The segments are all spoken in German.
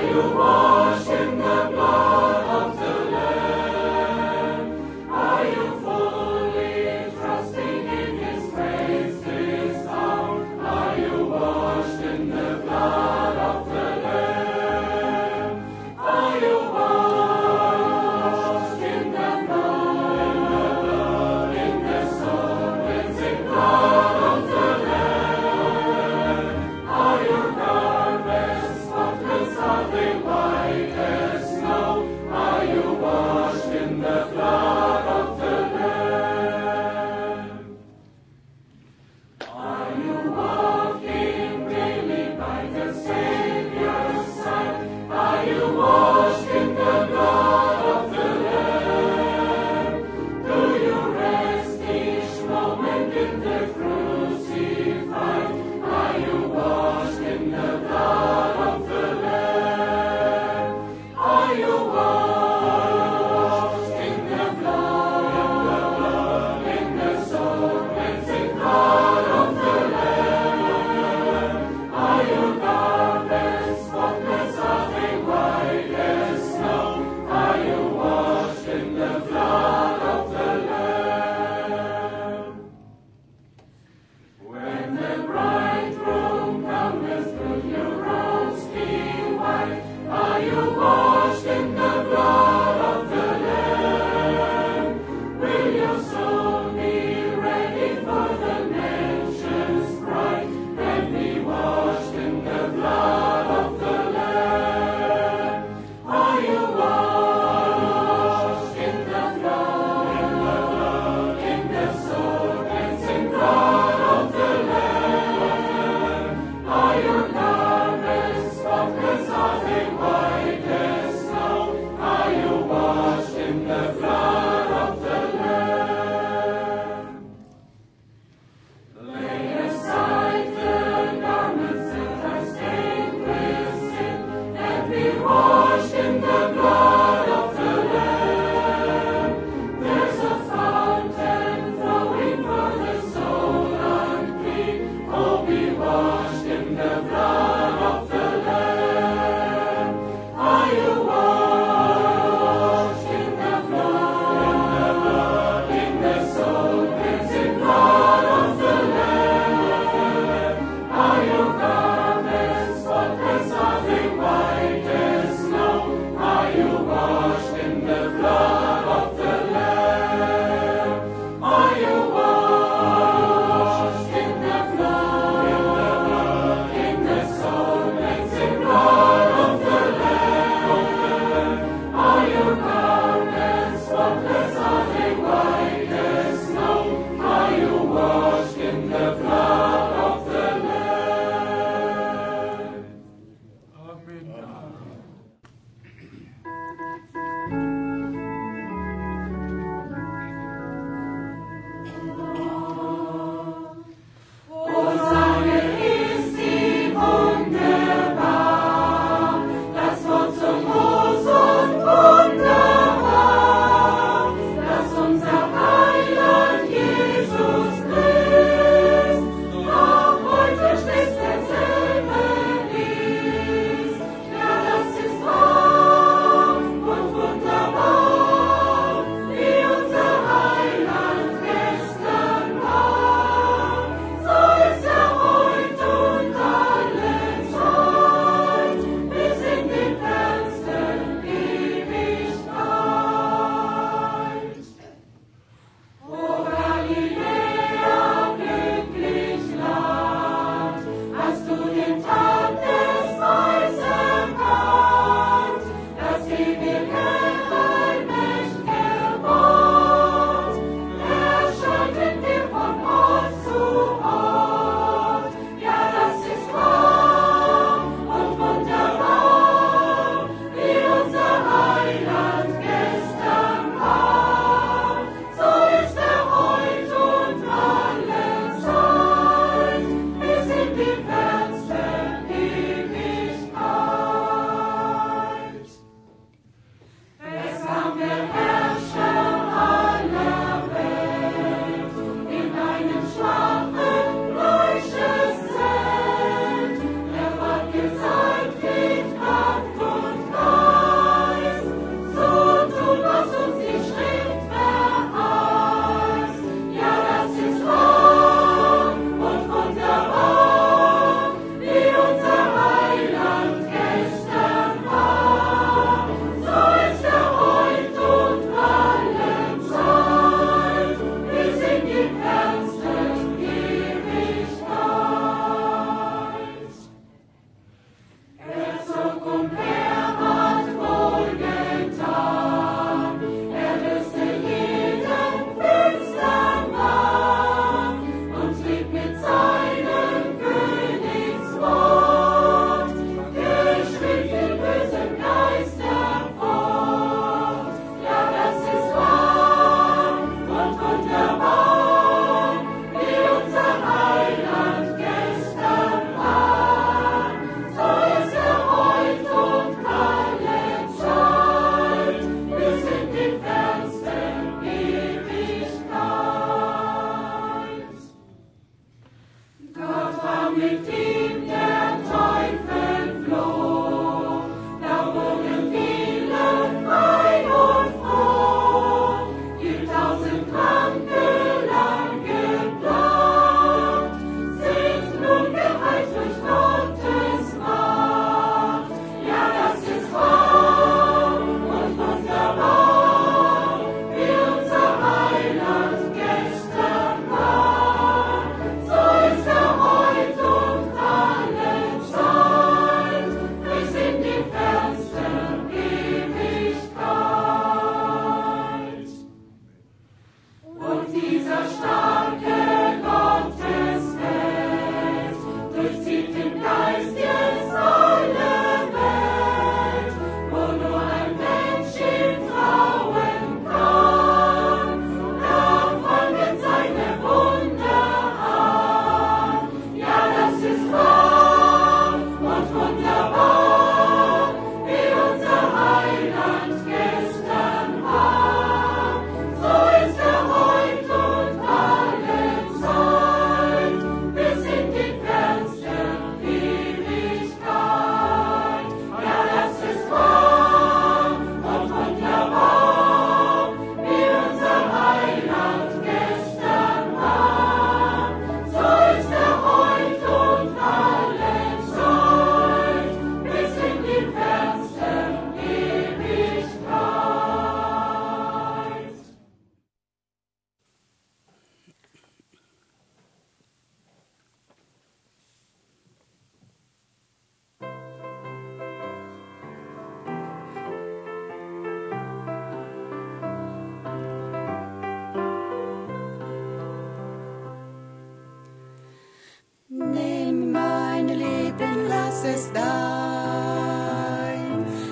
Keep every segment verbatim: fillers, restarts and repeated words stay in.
Lasst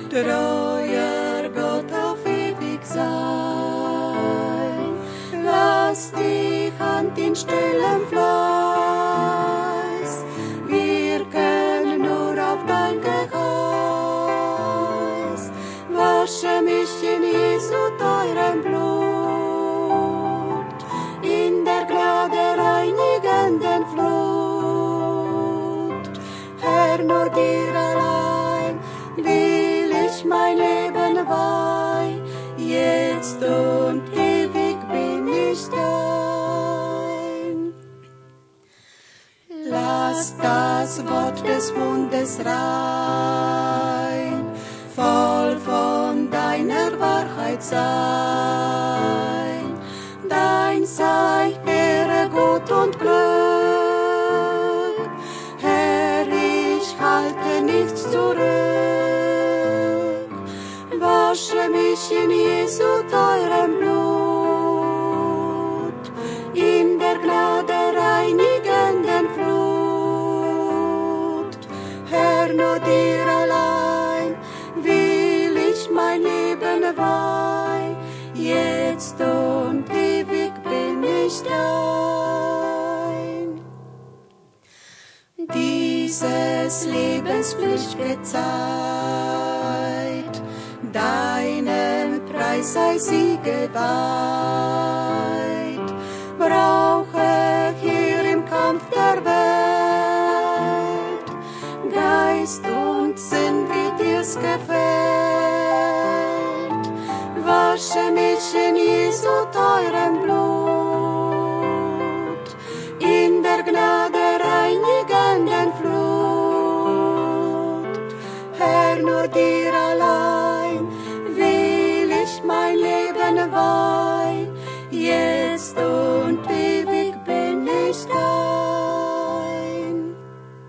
treuer Gott auf ewig sein. Lass die Hand in stillem Fleiß wirken nur auf dein Geheiß. Wasche mich in Jesu teurem Blut, in der Gnade reinigenden Flut. Herr, nur dir allein will ich mein Leben weihen, jetzt und ewig bin ich dein. Lass das Wort des Mundes rein, voll von deiner Wahrheit sein. Dein sei Ehre, Gut und Glück. Herr, ich halte nichts zurück. Wasche mich in Jesu teurem Blut, in der Gnade reinigenden Flut. Herr, nur dir allein will ich mein Leben weihen, jetzt und ewig bin ich dein. Dieses Lebenspflichtge Zeit, deinem Preis sei sie geweiht. Brauche hier im Kampf der Welt Geist und Sinn, wie dir's gefällt. Wasche mich in Jesu teurem Blut, in der Gnade reinigenden Flut. Herr, nur dir allein will ich mein Leben weihen, jetzt und ewig bin ich dein.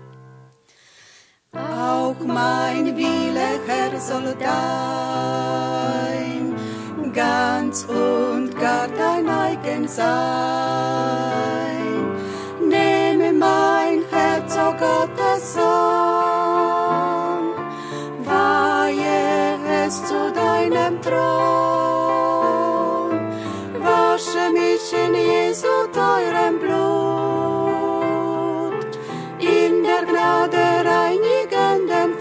Auch mein Wille, Herr, soll dein, ganz und gar dein eigen sein. Nehme mein Herz, o Gottes Sohn, weihe es zu deinem Thron. Wasche mich in Jesu teurem Blut, in der Gnade reinigenden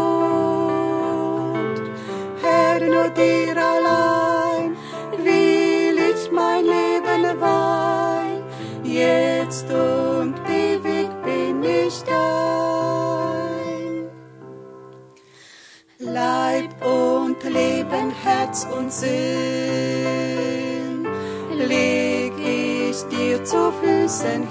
Flut. Herr, nur dir allein will ich mein Leben weihen, jetzt und ewig bin ich dein. Leib und Leben, Herz und Sinn leg ich dir zu Füßen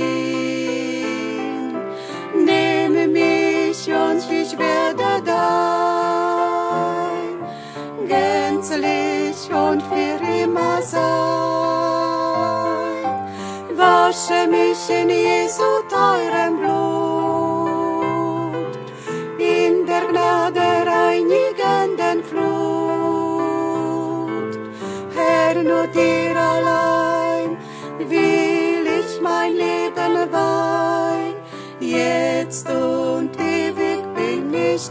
hin. Nehme mich und ich werde dein, gänzlich und für immer sein. Wasche mich in Jesu teurem Blut, in der Gnade reinigenden Flut. Herr, nur dir allein will ich mein Leben weihen, jetzt und ewig bin ich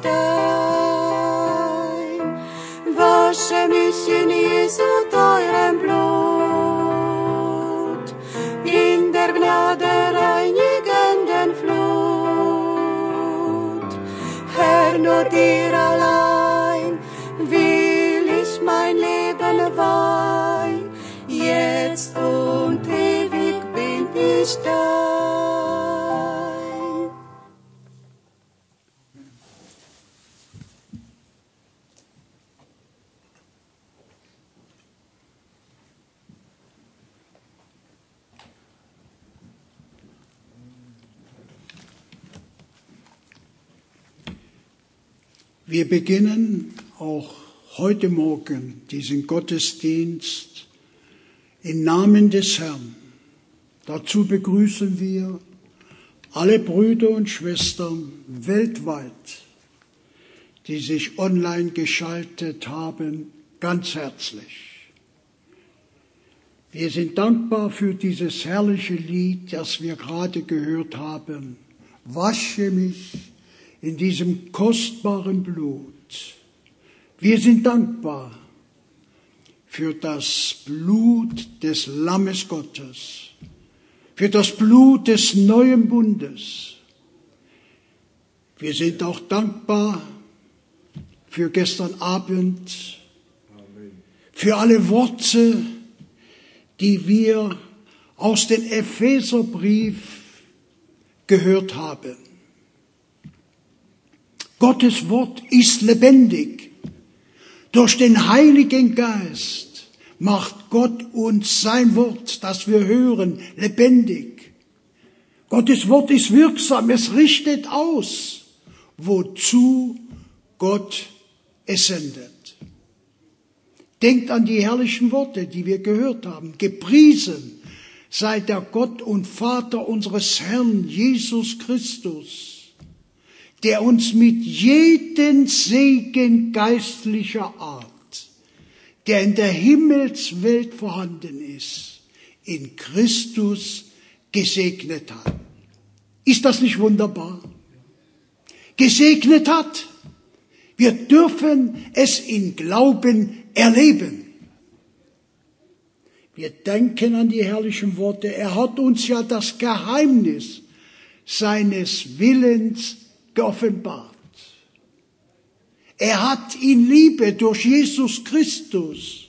dein. Wasche mich in Jesu teurem Blut, in der Gnade reinigenden Flut. Herr, nur dir allein will ich mein Leben weihen, jetzt und ewig bin ich dein. Wir beginnen auch heute Morgen diesen Gottesdienst im Namen des Herrn. Dazu begrüßen wir alle Brüder und Schwestern weltweit, die sich online geschaltet haben, ganz herzlich. Wir sind dankbar für dieses herrliche Lied, das wir gerade gehört haben. Wasche mich in diesem kostbaren Blut, Wir sind dankbar für das Blut des Lammes Gottes, für das Blut des neuen Bundes. Wir sind auch dankbar für gestern Abend, für alle Worte, die wir aus dem Epheserbrief gehört haben. Gottes Wort ist lebendig. Durch den Heiligen Geist macht Gott uns sein Wort, das wir hören, lebendig. Gottes Wort ist wirksam, es richtet aus, wozu Gott es sendet. Denkt an die herrlichen Worte, die wir gehört haben. Gepriesen sei der Gott und Vater unseres Herrn Jesus Christus, der uns mit jedem Segen geistlicher Art, der in der Himmelswelt vorhanden ist, in Christus gesegnet hat. Ist das nicht wunderbar? Gesegnet hat. Wir dürfen es in Glauben erleben. Wir denken an die herrlichen Worte. Er hat uns ja das Geheimnis seines Willens geoffenbart. Er hat in Liebe durch Jesus Christus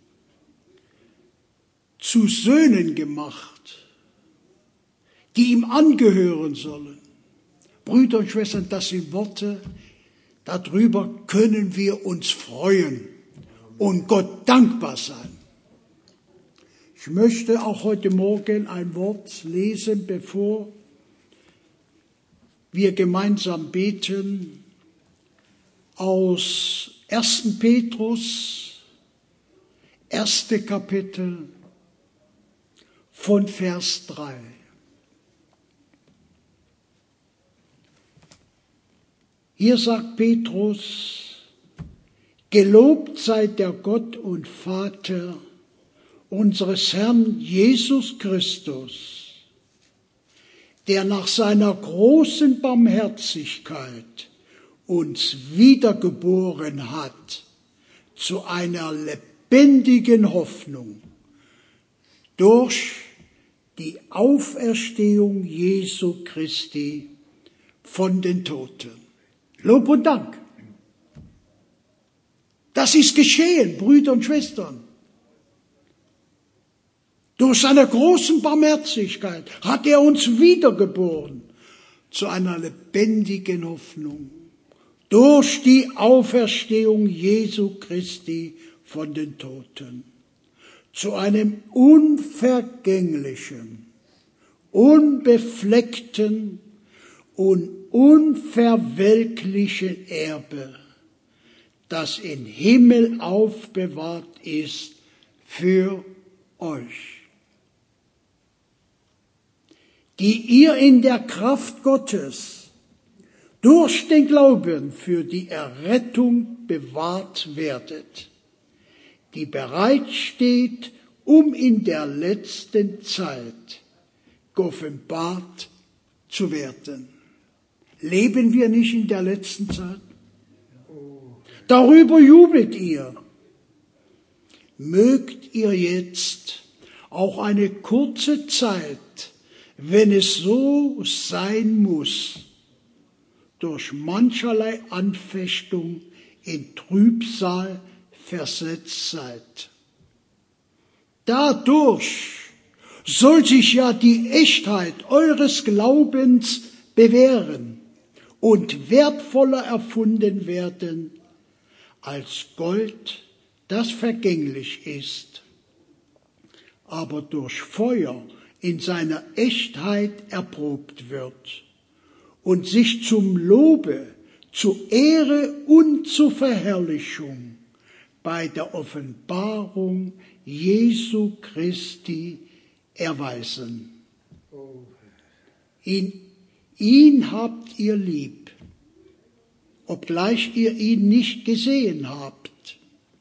zu Söhnen gemacht, die ihm angehören sollen. Brüder und Schwestern, das sind Worte, darüber können wir uns freuen und Gott dankbar sein. Ich möchte auch heute Morgen ein Wort lesen, bevor wir gemeinsam beten, aus ersten Petrus, erste Kapitel von Vers drei. Hier sagt Petrus: Gelobt sei der Gott und Vater unseres Herrn Jesus Christus, der nach seiner großen Barmherzigkeit uns wiedergeboren hat zu einer lebendigen Hoffnung durch die Auferstehung Jesu Christi von den Toten. Lob und Dank. Das ist geschehen, Brüder und Schwestern. Durch seine großen Barmherzigkeit hat er uns wiedergeboren zu einer lebendigen Hoffnung. Durch die Auferstehung Jesu Christi von den Toten. Zu einem unvergänglichen, unbefleckten und unverwelklichen Erbe, das im Himmel aufbewahrt ist für euch, die ihr in der Kraft Gottes durch den Glauben für die Errettung bewahrt werdet, die bereit steht, um in der letzten Zeit geoffenbart zu werden. Leben wir nicht in der letzten Zeit? Darüber jubelt ihr. Mögt ihr jetzt auch eine kurze Zeit, wenn es so sein muss, durch mancherlei Anfechtung in Trübsal versetzt seid. Dadurch soll sich ja die Echtheit eures Glaubens bewähren und wertvoller erfunden werden als Gold, das vergänglich ist, aber durch Feuer in seiner Echtheit erprobt wird und sich zum Lobe, zur Ehre und zur Verherrlichung bei der Offenbarung Jesu Christi erweisen. In ihn habt ihr lieb, obgleich ihr ihn nicht gesehen habt.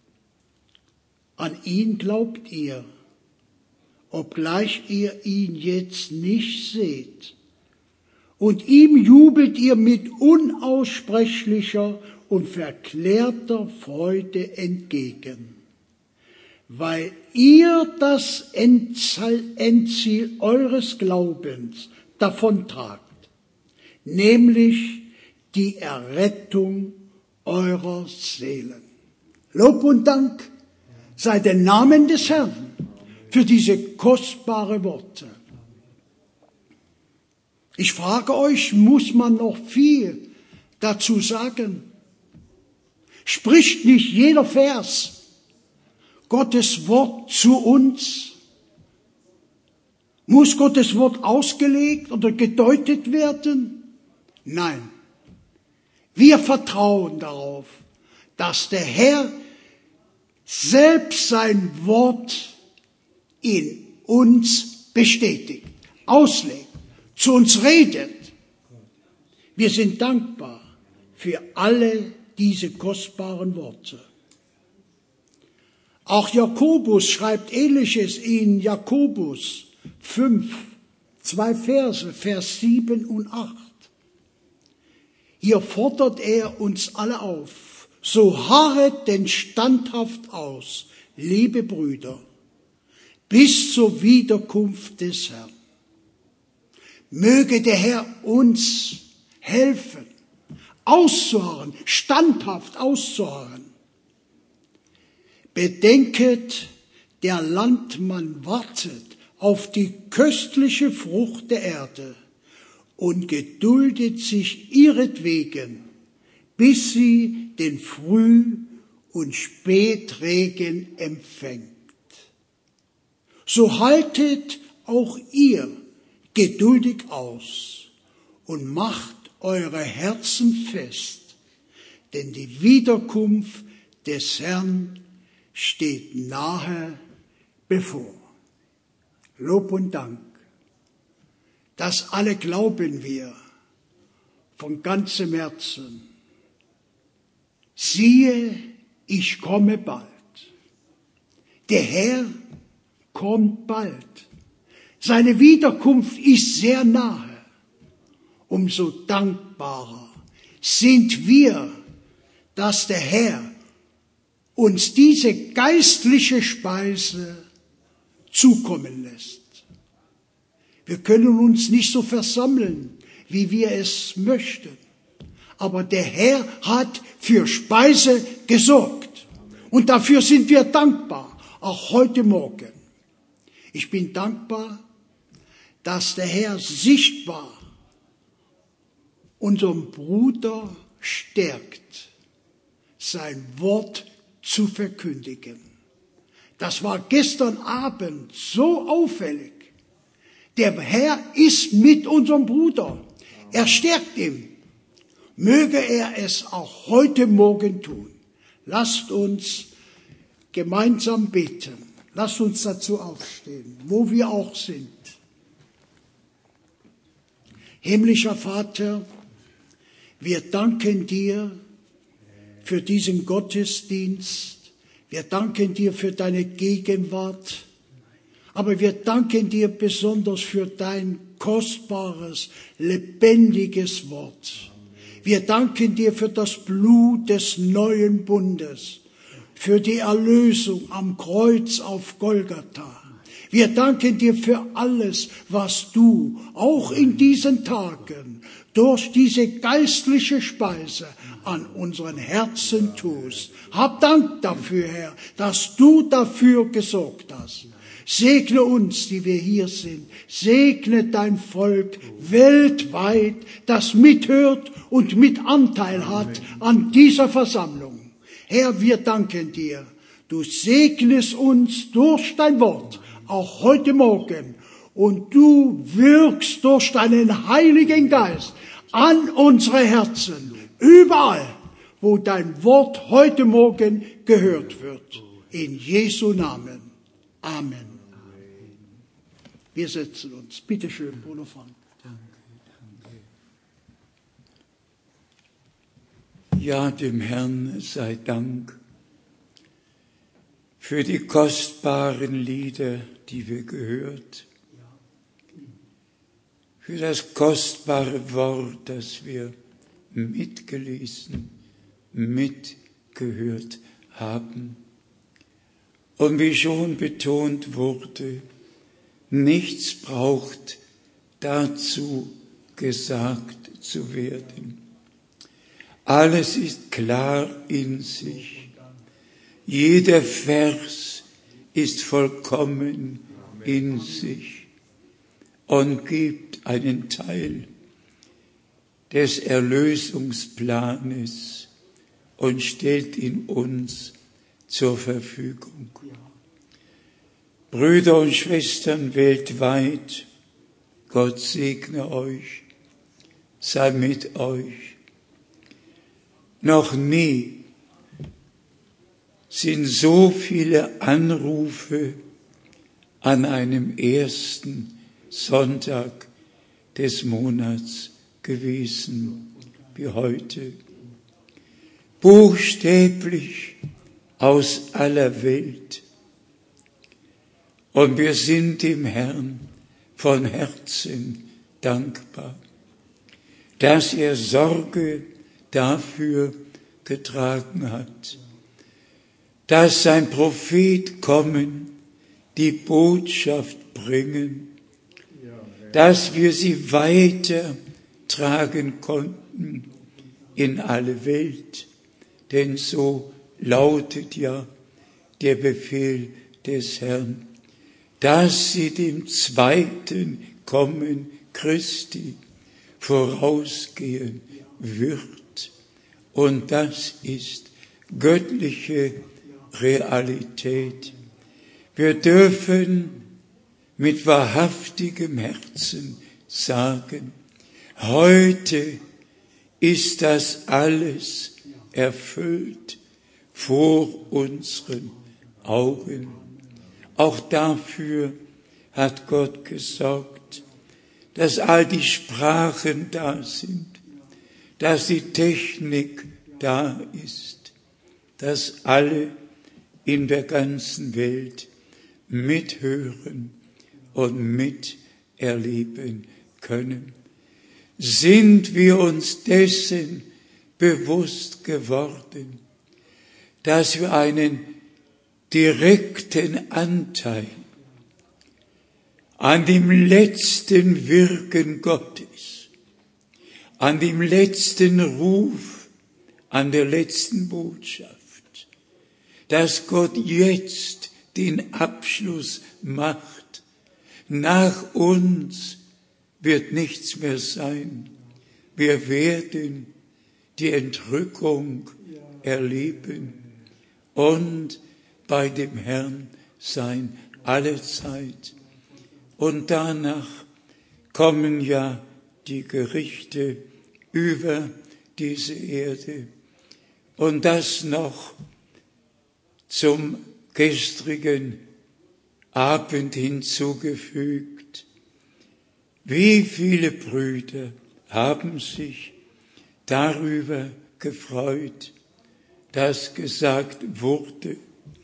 An ihn glaubt ihr, obgleich ihr ihn jetzt nicht seht. Und ihm jubelt ihr mit unaussprechlicher und verklärter Freude entgegen, weil ihr das Endziel eures Glaubens davontragt, nämlich die Errettung eurer Seelen. Lob und Dank sei dem Namen des Herrn für diese kostbare Worte. Ich frage euch, muss man noch viel dazu sagen? Spricht nicht jeder Vers Gottes Wort zu uns? Muss Gottes Wort ausgelegt oder gedeutet werden? Nein. Wir vertrauen darauf, dass der Herr selbst sein Wort in uns bestätigt, auslegt, zu uns redet. Wir sind dankbar für alle diese kostbaren Worte. Auch Jakobus schreibt Ähnliches in Jakobus fünf, zwei Verse, Vers sieben und acht. Hier fordert er uns alle auf: So harret denn standhaft aus, liebe Brüder, bis zur Wiederkunft des Herrn. Möge der Herr uns helfen, auszuharren, standhaft auszuharren. Bedenket, der Landmann wartet auf die köstliche Frucht der Erde und geduldet sich ihretwegen, bis sie den Früh- und Spätregen empfängt. So haltet auch ihr geduldig aus und macht eure Herzen fest, denn die Wiederkunft des Herrn steht nahe bevor. Lob und Dank. Das alle glauben wir von ganzem Herzen. Siehe, ich komme bald. Der Herr kommt bald. Seine Wiederkunft ist sehr nahe. Umso dankbarer sind wir, dass der Herr uns diese geistliche Speise zukommen lässt. Wir können uns nicht so versammeln, wie wir es möchten. Aber der Herr hat für Speise gesorgt. Und dafür sind wir dankbar, auch heute Morgen. Ich bin dankbar, dass der Herr sichtbar unseren Bruder stärkt, sein Wort zu verkündigen. Das war gestern Abend so auffällig. Der Herr ist mit unserem Bruder. Er stärkt ihn. Möge er es auch heute Morgen tun. Lasst uns gemeinsam beten. Lasst uns dazu aufstehen, wo wir auch sind. Himmlischer Vater, wir danken dir für diesen Gottesdienst. Wir danken dir für deine Gegenwart. Aber wir danken dir besonders für dein kostbares, lebendiges Wort. Wir danken dir für das Blut des neuen Bundes, für die Erlösung am Kreuz auf Golgatha. Wir danken dir für alles, was du auch in diesen Tagen durch diese geistliche Speise an unseren Herzen tust. Hab Dank dafür, Herr, dass du dafür gesorgt hast. Segne uns, die wir hier sind. Segne dein Volk weltweit, das mithört und mit Anteil hat an dieser Versammlung. Herr, wir danken dir. Du segnest uns durch dein Wort, auch heute Morgen. Und du wirkst durch deinen Heiligen Geist an unsere Herzen, überall, wo dein Wort heute Morgen gehört wird. In Jesu Namen. Amen. Wir setzen uns. Bitte schön, Bruder Frank. Ja, dem Herrn sei Dank für die kostbaren Lieder, die wir gehört, für das kostbare Wort, das wir mitgelesen, mitgehört haben. Und wie schon betont wurde, nichts braucht dazu gesagt zu werden. Alles ist klar in sich. Jeder Vers ist vollkommen in sich und gibt einen Teil des Erlösungsplanes und stellt ihn uns zur Verfügung. Brüder und Schwestern weltweit, Gott segne euch, sei mit euch. Noch nie sind so viele Anrufe an einem ersten Sonntag des Monats gewesen wie heute. Buchstäblich aus aller Welt. Und wir sind dem Herrn von Herzen dankbar, dass er Sorge dafür getragen hat, dass sein Prophet kommen, die Botschaft bringen, dass wir sie weiter tragen konnten in alle Welt, denn so lautet ja der Befehl des Herrn, dass sie dem zweiten Kommen Christi vorausgehen wird. Und das ist göttliche Realität. Wir dürfen mit wahrhaftigem Herzen sagen, heute ist das alles erfüllt vor unseren Augen. Auch dafür hat Gott gesorgt, dass all die Sprachen da sind, dass die Technik da ist, dass alle in der ganzen Welt mithören und miterleben können. Sind wir uns dessen bewusst geworden, dass wir einen direkten Anteil an dem letzten Wirken Gottes, an dem letzten Ruf, an der letzten Botschaft, dass Gott jetzt den Abschluss macht. Nach uns wird nichts mehr sein. Wir werden die Entrückung erleben und bei dem Herrn sein alle Zeit. Und danach kommen ja die Gerichte über diese Erde. Und das noch zum gestrigen Abend hinzugefügt. Wie viele Brüder haben sich darüber gefreut, dass gesagt wurde,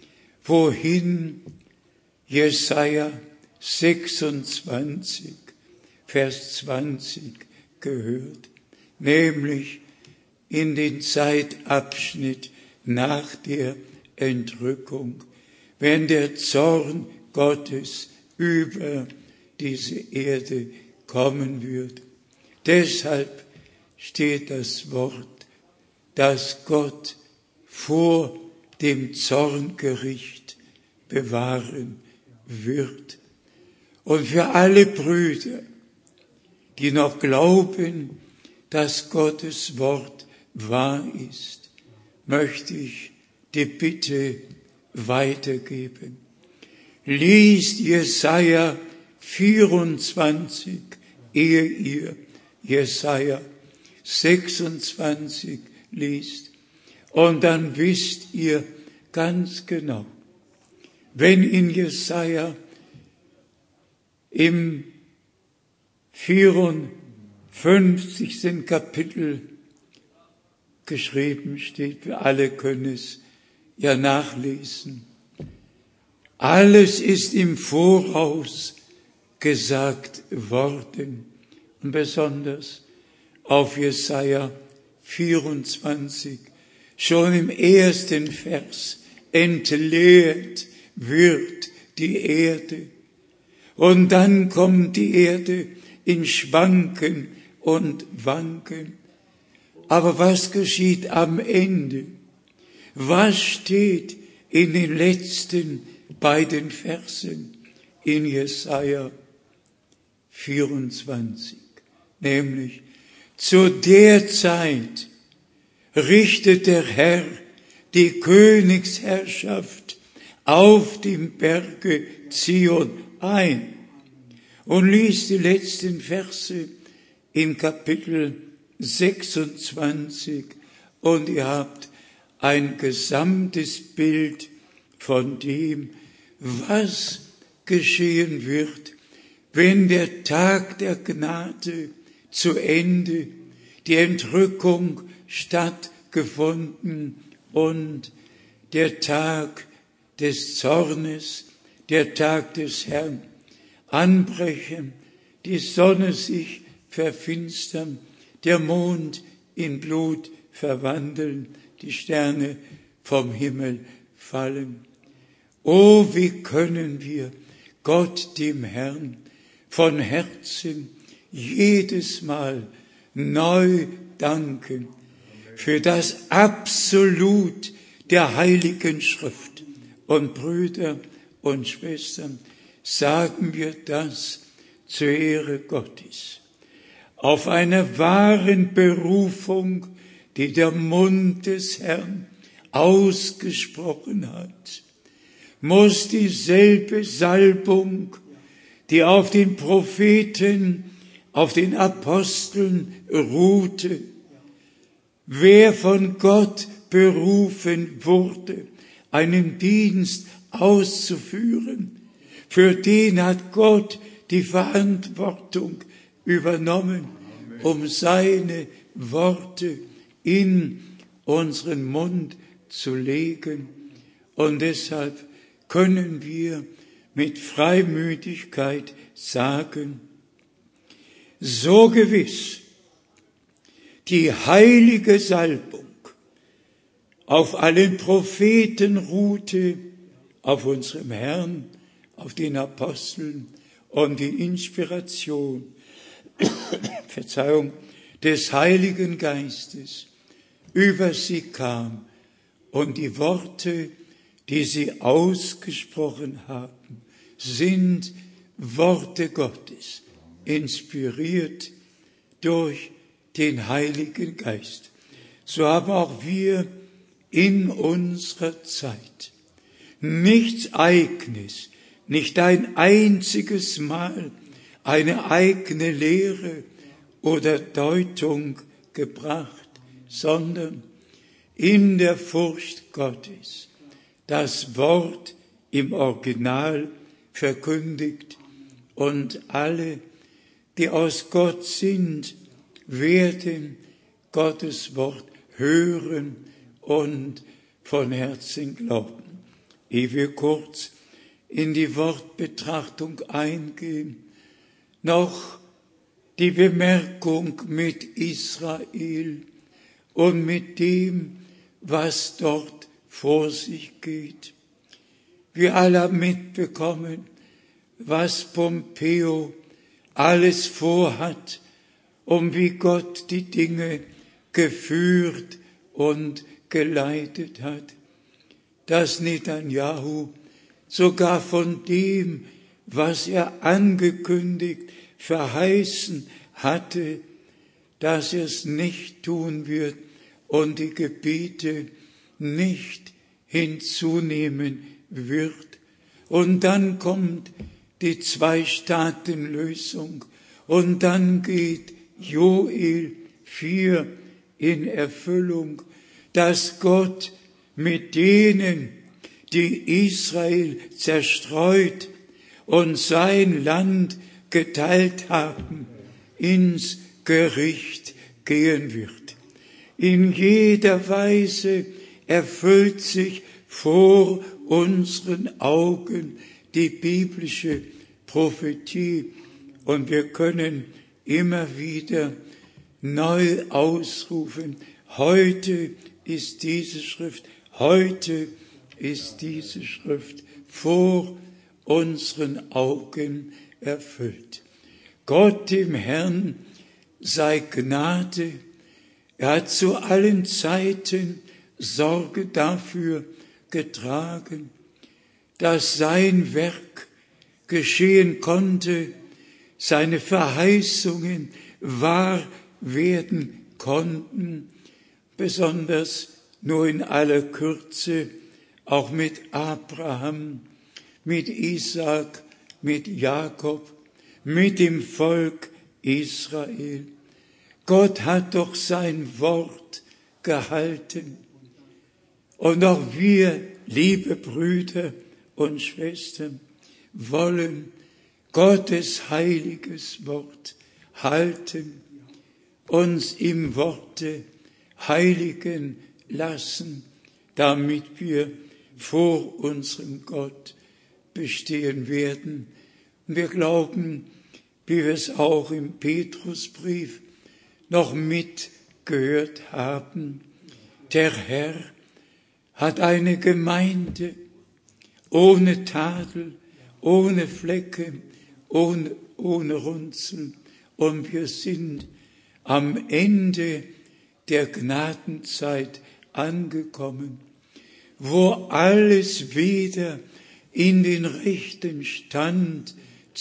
wohin Jesaja sechsundzwanzig, Vers zwanzig gehört, nämlich in den Zeitabschnitt nach der Entrückung, wenn der Zorn Gottes über diese Erde kommen wird. Deshalb steht das Wort, dass Gott vor dem Zorngericht bewahren wird. Und für alle Brüder, die noch glauben, dass Gottes Wort wahr ist, möchte ich die Bitte weitergeben. Liest Jesaja vierundzwanzig, ehe ihr Jesaja sechsundzwanzig liest. Und dann wisst ihr ganz genau, wenn in Jesaja im vierundfünfzigsten Kapitel geschrieben steht, wir alle können es ja nachlesen. Alles ist im Voraus gesagt worden. Und besonders auf Jesaja vierundzwanzig schon im ersten Vers, entleert wird die Erde. Und dann kommt die Erde in Schwanken und Wanken. Aber was geschieht am Ende? Was steht in den letzten beiden Versen in Jesaja vierundzwanzig? Nämlich, zu der Zeit richtet der Herr die Königsherrschaft auf dem Berge Zion ein und liest die letzten Verse in Kapitel sechsundzwanzig und ihr habt ein gesamtes Bild von dem, was geschehen wird, wenn der Tag der Gnade zu Ende, die Entrückung stattgefunden und der Tag des Zornes, der Tag des Herrn anbrechen, die Sonne sich verfinstern, der Mond in Blut verwandeln, die Sterne vom Himmel fallen. Oh, wie können wir Gott, dem Herrn, von Herzen jedes Mal neu danken für das Absolut der Heiligen Schrift. Und Brüder und Schwestern, sagen wir das zur Ehre Gottes. Auf einer wahren Berufung, die der Mund des Herrn ausgesprochen hat, muss dieselbe Salbung, die auf den Propheten, auf den Aposteln ruhte, wer von Gott berufen wurde, einen Dienst auszuführen, für den hat Gott die Verantwortung übernommen, um seine Worte in unseren Mund zu legen. Und deshalb können wir mit Freimütigkeit sagen, so gewiss die heilige Salbung auf allen Propheten ruhte, auf unserem Herrn, auf den Aposteln und die Inspiration, Verzeihung, des Heiligen Geistes über sie kam und die Worte, die sie ausgesprochen haben, sind Worte Gottes, inspiriert durch den Heiligen Geist. So haben auch wir in unserer Zeit nichts Eigenes, nicht ein einziges Mal eine eigene Lehre oder Deutung gebracht, sondern in der Furcht Gottes das Wort im Original verkündigt, und alle, die aus Gott sind, werden Gottes Wort hören und von Herzen glauben. Ehe wir kurz in die Wortbetrachtung eingehen, noch die Bemerkung mit Israel und mit dem, was dort vor sich geht. Wir alle haben mitbekommen, was Pompeo alles vorhat und wie Gott die Dinge geführt und geleitet hat, dass Netanjahu sogar von dem, was er angekündigt, verheißen hatte, dass er es nicht tun wird und die Gebiete nicht hinzunehmen wird. Und dann kommt die Zwei-Staaten-Lösung und dann geht Joel vier in Erfüllung, dass Gott mit denen, die Israel zerstreut und sein Land geteilt haben, ins Gericht gehen wird. In jeder Weise erfüllt sich vor unseren Augen die biblische Prophetie und wir können immer wieder neu ausrufen, heute ist diese Schrift, heute ist diese Schrift vor unseren Augen erfüllt. Gott dem Herrn sei Gnade. Er hat zu allen Zeiten Sorge dafür getragen, dass sein Werk geschehen konnte, seine Verheißungen wahr werden konnten, besonders nur in aller Kürze, auch mit Abraham, mit Isaak, mit Jakob, mit dem Volk Israel. Gott hat doch sein Wort gehalten. Und auch wir, liebe Brüder und Schwestern, wollen Gottes heiliges Wort halten, uns im Worte heiligen lassen, damit wir vor unserem Gott bestehen werden. Und wir glauben, wie wir es auch im Petrusbrief noch mitgehört haben, der Herr hat eine Gemeinde ohne Tadel, ohne Flecke, ohne, ohne Runzel. Und wir sind am Ende der Gnadenzeit angekommen, wo alles wieder in den rechten Stand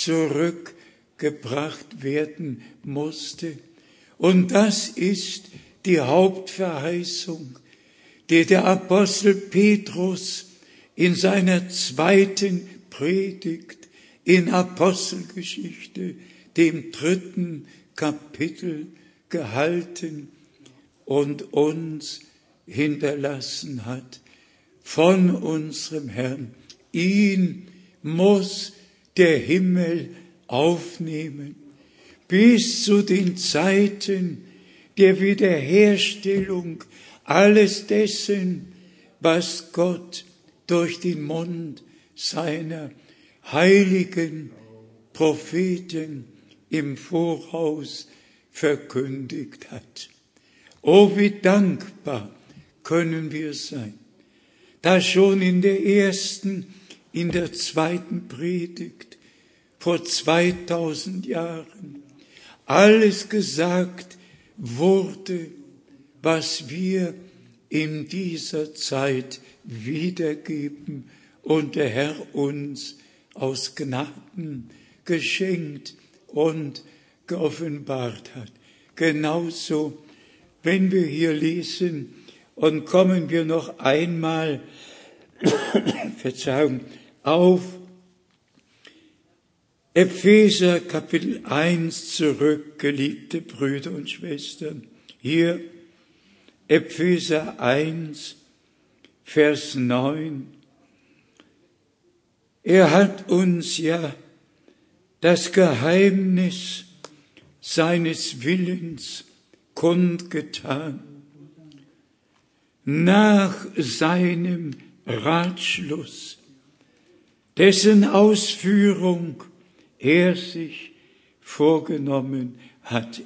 zurückgebracht werden musste. Und das ist die Hauptverheißung, die der Apostel Petrus in seiner zweiten Predigt in Apostelgeschichte, dem dritten Kapitel, gehalten und uns hinterlassen hat von unserem Herrn. Ihn muss der Himmel aufnehmen bis zu den Zeiten der Wiederherstellung alles dessen, was Gott durch den Mund seiner heiligen Propheten im Voraus verkündigt hat. Oh, wie dankbar können wir sein, dass schon in der ersten, in der zweiten Predigt vor zweitausend Jahren alles gesagt wurde, was wir in dieser Zeit wiedergeben und der Herr uns aus Gnaden geschenkt und geoffenbart hat. Genauso, wenn wir hier lesen, und kommen wir noch einmal, Verzeihung, auf Epheser Kapitel eins zurück, geliebte Brüder und Schwestern. Hier Epheser eins, Vers neun. Er hat uns ja das Geheimnis seines Willens kundgetan, nach seinem Ratschluss, dessen Ausführung er sich vorgenommen hatte.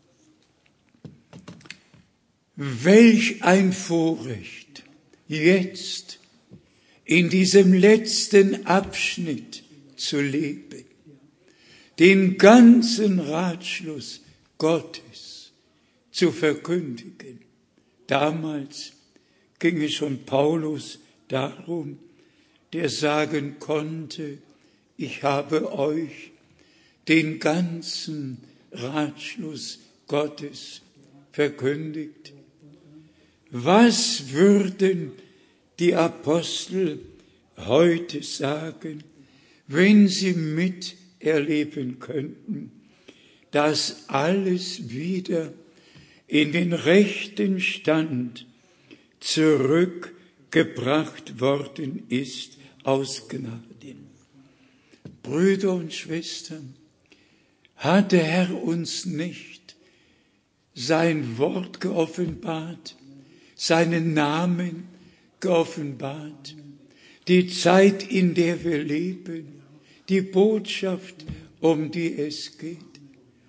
Welch ein Vorrecht, jetzt in diesem letzten Abschnitt zu leben, den ganzen Ratschluss Gottes zu verkündigen. Damals ging es schon Paulus darum, der sagen konnte, ich habe euch den ganzen Ratschluss Gottes verkündigt. Was würden die Apostel heute sagen, wenn sie miterleben könnten, dass alles wieder in den rechten Stand zurückgebracht worden ist aus Gnaden? Brüder und Schwestern, hat der Herr uns nicht sein Wort geoffenbart, seinen Namen geoffenbart, die Zeit, in der wir leben, die Botschaft, um die es geht,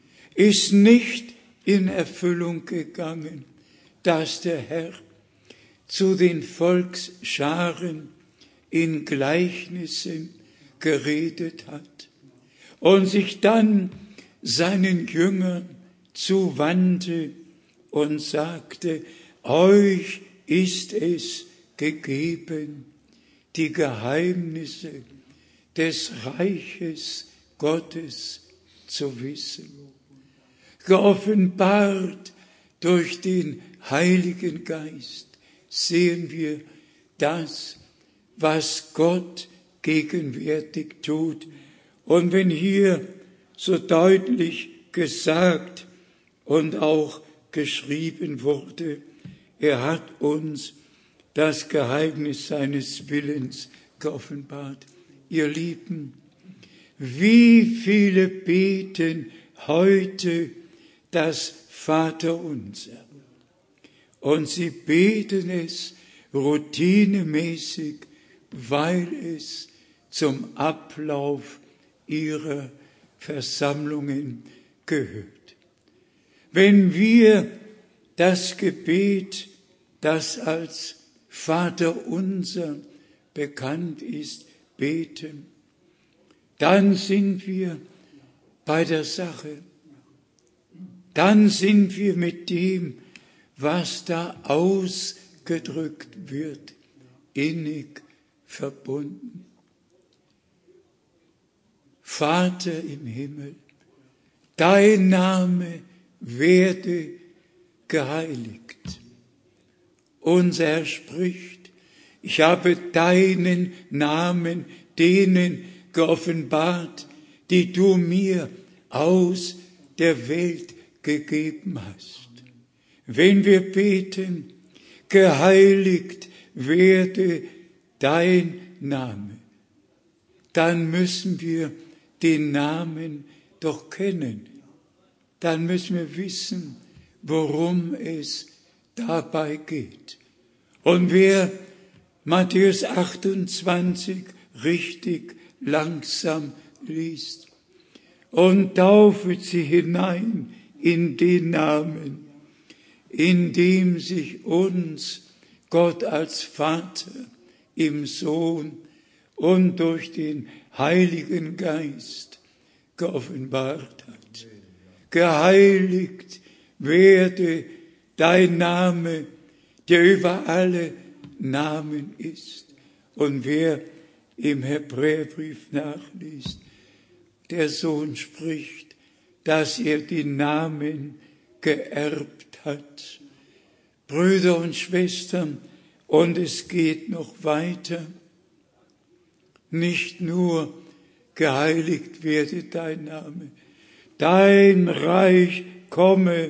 ist nicht in Erfüllung gegangen, dass der Herr zu den Volksscharen in Gleichnissen geredet hat und sich dann seinen Jüngern zuwandte und sagte, euch ist es gegeben, die Geheimnisse des Reiches Gottes zu wissen. Geoffenbart durch den Heiligen Geist sehen wir das, was Gott gegenwärtig tut. Und wenn hier so deutlich gesagt und auch geschrieben wurde, er hat uns das Geheimnis seines Willens geoffenbart. Ihr Lieben, wie viele beten heute das Vaterunser? Und sie beten es routinemäßig, weil es zum Ablauf ihrer Versammlungen gehört. Wenn wir das Gebet, das als Vaterunser bekannt ist, beten, dann sind wir bei der Sache. Dann sind wir mit dem, was da ausgedrückt wird, innig verbunden. Vater im Himmel, dein Name werde geheiligt. Unser Herr spricht, ich habe deinen Namen denen geoffenbart, die du mir aus der Welt gegeben hast. Wenn wir beten, geheiligt werde dein Name, dann müssen wir den Namen doch kennen. Dann müssen wir wissen, worum es dabei geht. Und wer Matthäus achtundzwanzig richtig langsam liest und taufet sie hinein in den Namen, in dem sich uns Gott als Vater im Sohn und durch den Heiligen Geist geoffenbart hat. Geheiligt werde dein Name, der über alle Namen ist. Und wer im Hebräerbrief nachliest, der Sohn spricht, dass er die Namen geerbt hat. Brüder und Schwestern, und es geht noch weiter. Nicht nur geheiligt werde dein Name, dein Reich komme.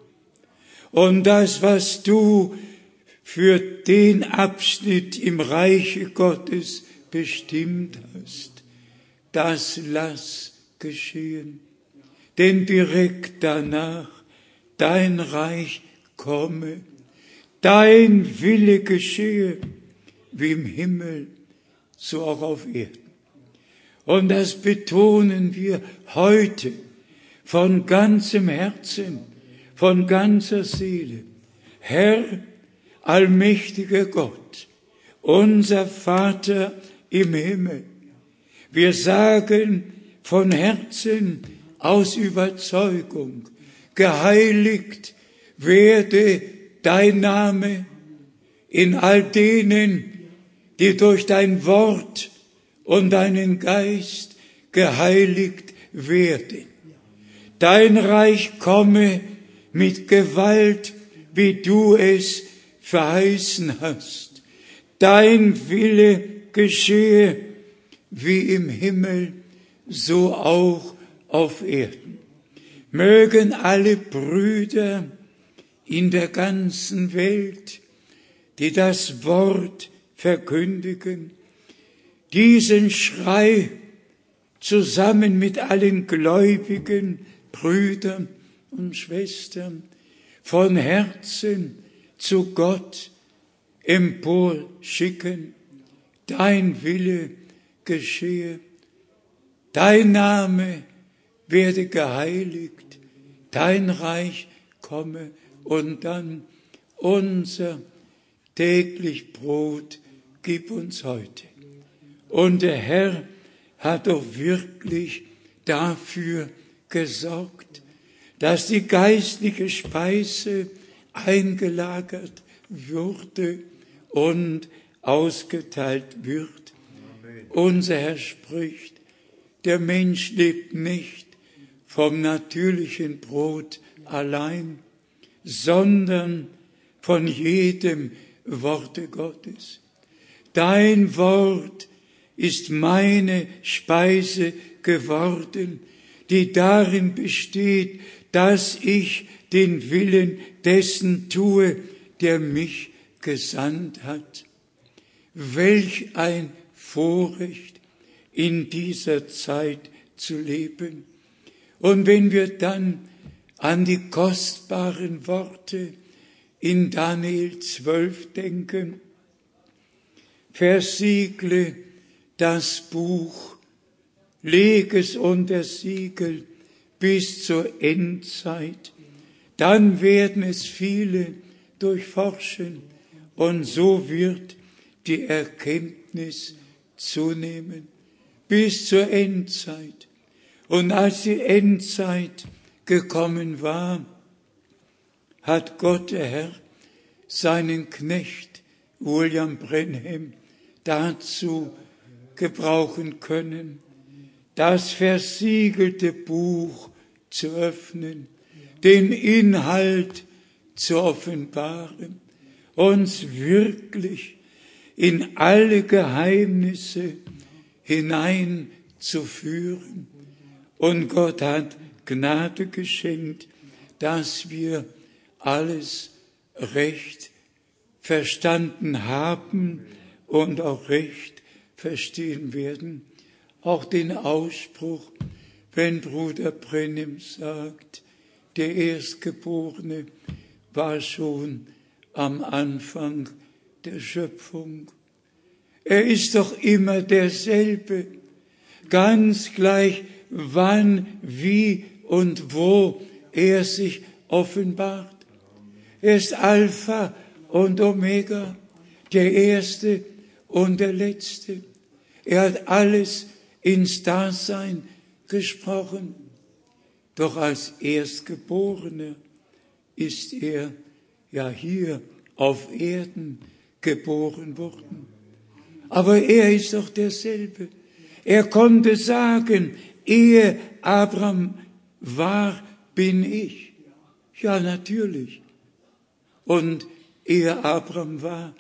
Und das, was du für den Abschnitt im Reiche Gottes bestimmt hast, das lass geschehen. Denn direkt danach, dein Reich komme, dein Wille geschehe, wie im Himmel, so auch auf Erden. Und das betonen wir heute von ganzem Herzen, von ganzer Seele. Herr, allmächtiger Gott, unser Vater im Himmel, wir sagen von Herzen aus Überzeugung, geheiligt werde dein Name in all denen, die durch dein Wort und deinen Geist geheiligt werden. Dein Reich komme mit Gewalt, wie du es verheißen hast. Dein Wille geschehe, wie im Himmel, so auch auf Erden. Mögen alle Brüder in der ganzen Welt, die das Wort verkündigen, diesen Schrei zusammen mit allen gläubigen Brüdern und Schwestern von Herzen zu Gott emporschicken. Dein Wille geschehe, dein Name werde geheiligt, dein Reich komme und dann unser täglich Brot gib uns heute. Und der Herr hat doch wirklich dafür gesorgt, dass die geistliche Speise eingelagert wurde und ausgeteilt wird. Amen. Unser Herr spricht, der Mensch lebt nicht vom natürlichen Brot allein, sondern von jedem Worte Gottes. Dein Wort ist meine Speise geworden, die darin besteht, dass ich den Willen dessen tue, der mich gesandt hat. Welch ein Vorrecht, in dieser Zeit zu leben. Und wenn wir dann an die kostbaren Worte in Daniel zwölf denken, versiegle das Buch, leg es unter Siegel bis zur Endzeit, dann werden es viele durchforschen und so wird die Erkenntnis zunehmen bis zur Endzeit. Und als die Endzeit gekommen war, hat Gott, der Herr, seinen Knecht William Branham dazu gebrauchen können, das versiegelte Buch zu öffnen, den Inhalt zu offenbaren, uns wirklich in alle Geheimnisse hineinzuführen. Und Gott hat Gnade geschenkt, dass wir alles recht verstanden haben und auch recht verstehen werden. Auch den Ausspruch, wenn Bruder Branham sagt, der Erstgeborene war schon am Anfang der Schöpfung. Er ist doch immer derselbe, ganz gleich wann, wie und wo er sich offenbart. Er ist Alpha und Omega, der Erste und der Letzte. Er hat alles ins Dasein gesprochen. Doch als Erstgeborener ist er ja hier auf Erden geboren worden. Aber er ist doch derselbe. Er konnte sagen, ehe Abraham war, bin ich. Ja, natürlich. Und ehe Abraham war,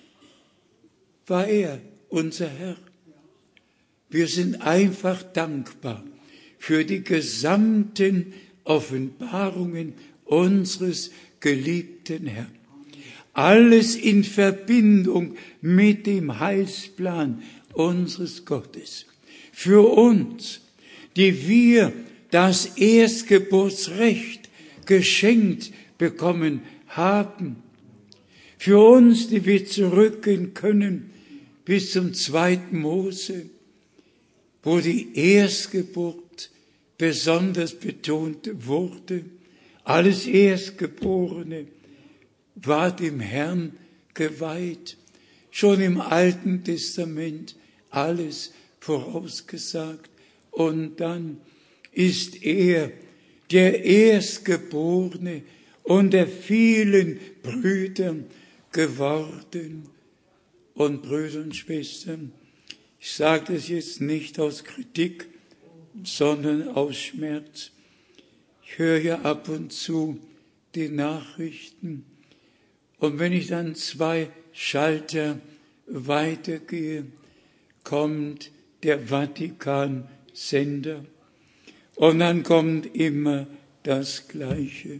war er unser Herr. Wir sind einfach dankbar für die gesamten Offenbarungen unseres geliebten Herrn. Alles in Verbindung mit dem Heilsplan unseres Gottes. Für uns, die wir das Erstgeburtsrecht geschenkt bekommen haben. Für uns, die wir zurückgehen können bis zum zweiten Mose, wo die Erstgeburt besonders betont wurde. Alles Erstgeborene war dem Herrn geweiht. Schon im Alten Testament alles vorausgesagt. Und dann ist er der Erstgeborene unter vielen Brüdern geworden. Und Brüder und Schwestern, ich sage das jetzt nicht aus Kritik, sondern aus Schmerz. Ich höre ja ab und zu die Nachrichten. Und wenn ich dann zwei Schalter weitergehe, kommt der Vatikan-Sender. Und dann kommt immer das Gleiche.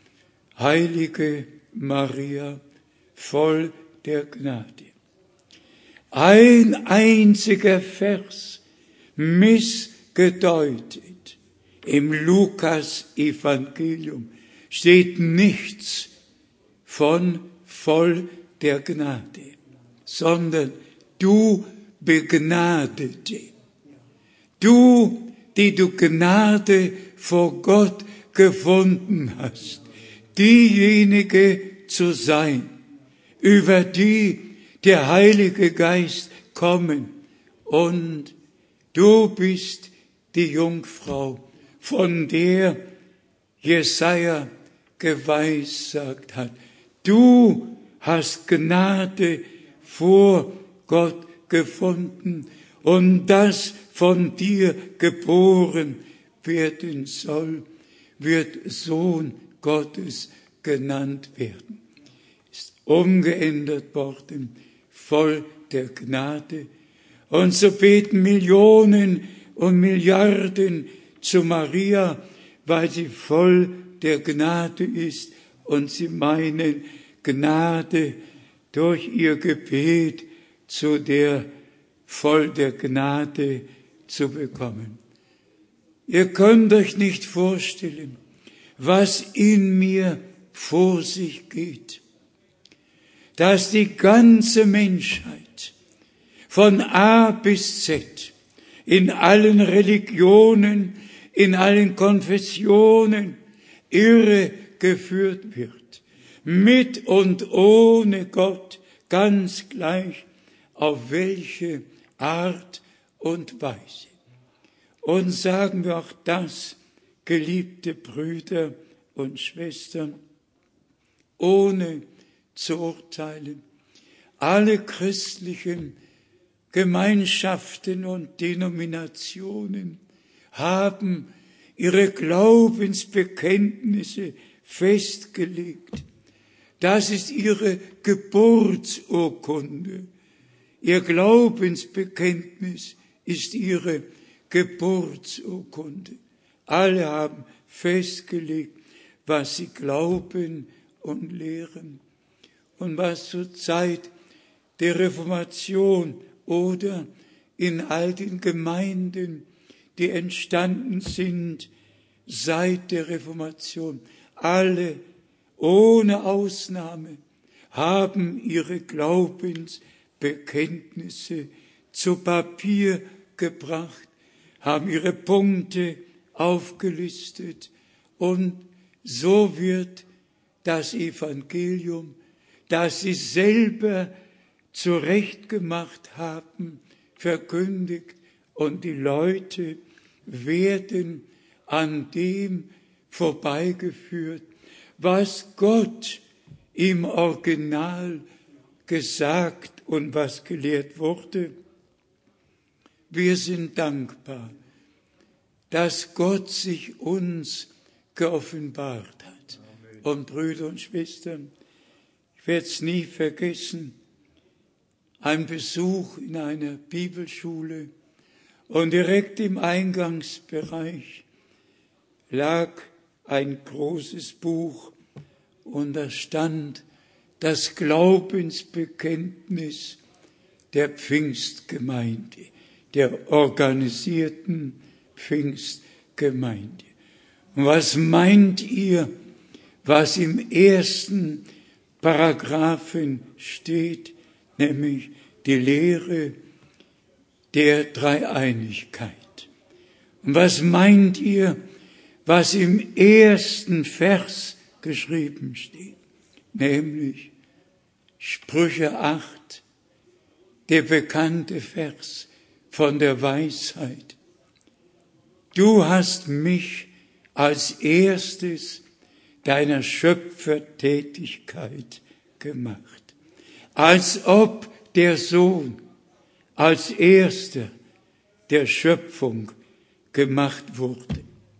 Heilige Maria, voll der Gnade. Ein einziger Vers missgedeutet. Im Lukas-Evangelium steht nichts von voll der Gnade, sondern du Begnadete. Du, die du Gnade vor Gott gefunden hast, diejenige zu sein, über die der Heilige Geist kommen. Und du bist die Jungfrau, von der Jesaja geweissagt hat. Du hast Gnade vor Gott gefunden und das von dir geboren werden soll, wird Sohn Gottes genannt werden. Ist umgeändert worden, voll der Gnade. Und so beten Millionen und Milliarden zu Maria, weil sie voll der Gnade ist und sie meinen, Gnade durch ihr Gebet zu der voll der Gnade zu bekommen. Ihr könnt euch nicht vorstellen, was in mir vor sich geht, dass die ganze Menschheit von A bis Z in allen Religionen, in allen Konfessionen irre geführt wird, mit und ohne Gott, ganz gleich auf welche Art und Weise. Und sagen wir auch das, geliebte Brüder und Schwestern, ohne zu urteilen, alle christlichen Gemeinschaften und Denominationen haben ihre Glaubensbekenntnisse festgelegt. Das ist ihre Geburtsurkunde. Ihr Glaubensbekenntnis ist ihre Geburtsurkunde. Alle haben festgelegt, was sie glauben und lehren. Und was zur Zeit der Reformation oder in all den Gemeinden, die entstanden sind seit der Reformation, alle ohne Ausnahme haben ihre Glaubensbekenntnisse zu Papier gebracht, haben ihre Punkte aufgelistet und so wird das Evangelium, das sie selber zurechtgemacht haben, verkündigt und die Leute werden an dem vorbeigeführt, was Gott im Original gesagt und was gelehrt wurde. Wir sind dankbar, dass Gott sich uns geoffenbart hat. Amen. Und Brüder und Schwestern, ich werde es nie vergessen, ein Besuch in einer Bibelschule und direkt im Eingangsbereich lag ein großes Buch und da stand das Glaubensbekenntnis der Pfingstgemeinde, der organisierten Pfingstgemeinde. Und was meint ihr, was im ersten Paragraphen steht, nämlich die Lehre der Dreieinigkeit? Und was meint ihr, was im ersten Vers geschrieben steht, nämlich Sprüche acht, der bekannte Vers von der Weisheit. Du hast mich als erstes deiner Schöpfertätigkeit gemacht, als ob der Sohn als erster der Schöpfung gemacht wurde.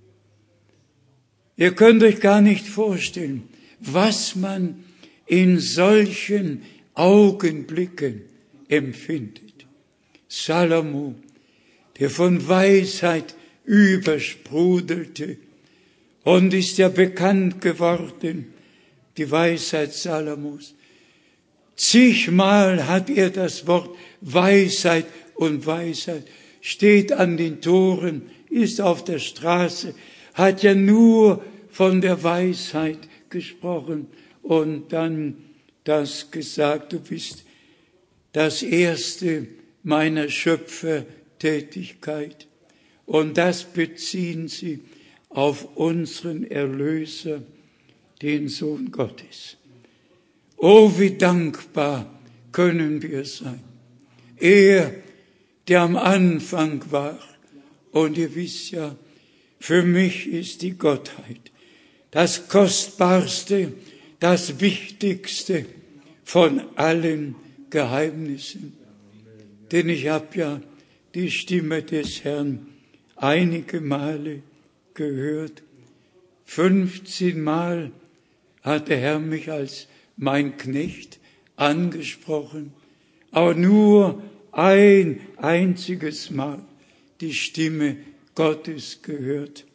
Ihr könnt euch gar nicht vorstellen, was man in solchen Augenblicken empfindet. Salomo, der von Weisheit übersprudelte und ist ja bekannt geworden, die Weisheit Salomos. Zigmal hat er das Wort Weisheit und Weisheit, steht an den Toren, ist auf der Straße, hat ja nur von der Weisheit gesprochen und dann das gesagt, du bist das Erste meiner Schöpfertätigkeit. Und das beziehen sie auf unseren Erlöser, den Sohn Gottes. Oh, wie dankbar können wir sein. Er, der am Anfang war. Und ihr wisst ja, für mich ist die Gottheit das Kostbarste, das Wichtigste von allen Geheimnissen. Denn ich habe ja die Stimme des Herrn einige Male gehört. fünfzehn Mal hat der Herr mich als mein Knecht angesprochen, aber nur ein einziges Mal die Stimme Gottes gehört.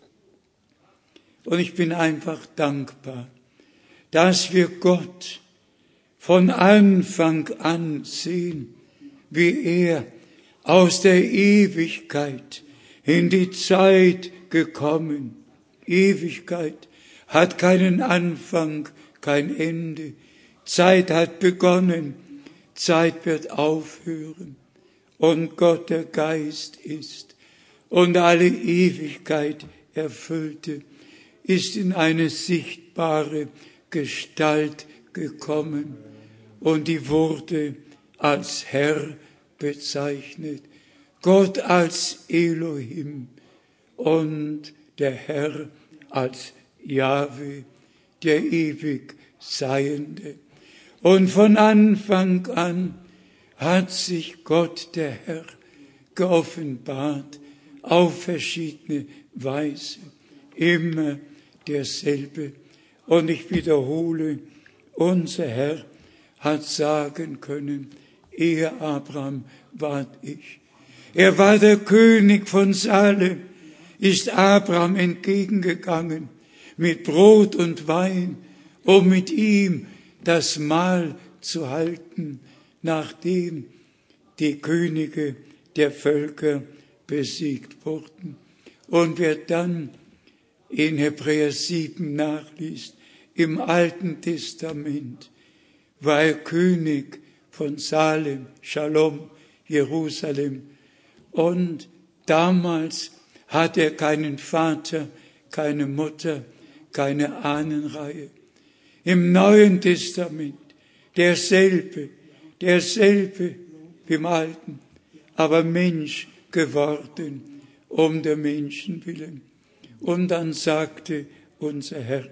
Und ich bin einfach dankbar, dass wir Gott von Anfang an sehen, wie er aus der Ewigkeit in die Zeit gekommen. Ewigkeit hat keinen Anfang, kein Ende. Zeit hat begonnen, Zeit wird aufhören. Und Gott der Geist ist und alle Ewigkeit erfüllte, ist in eine sichtbare Gestalt gekommen und die wurde als Herr bezeichnet. Gott als Elohim und der Herr als Jahwe, der ewig Seiende. Und von Anfang an hat sich Gott, der Herr, geoffenbart auf verschiedene Weise. Immer derselbe. Und ich wiederhole, unser Herr hat sagen können, ehe Abraham ward ich. Er war der König von Salem, ist Abraham entgegengegangen mit Brot und Wein, um mit ihm das Mahl zu halten, nachdem die Könige der Völker besiegt wurden. Und wer dann in Hebräer sieben nachliest, im Alten Testament, war er König von Salem, Shalom, Jerusalem. Und damals hat er keinen Vater, keine Mutter, keine Ahnenreihe. Im Neuen Testament derselbe, derselbe wie im Alten, aber Mensch geworden, um der Menschen willen. Und dann sagte unser Herr,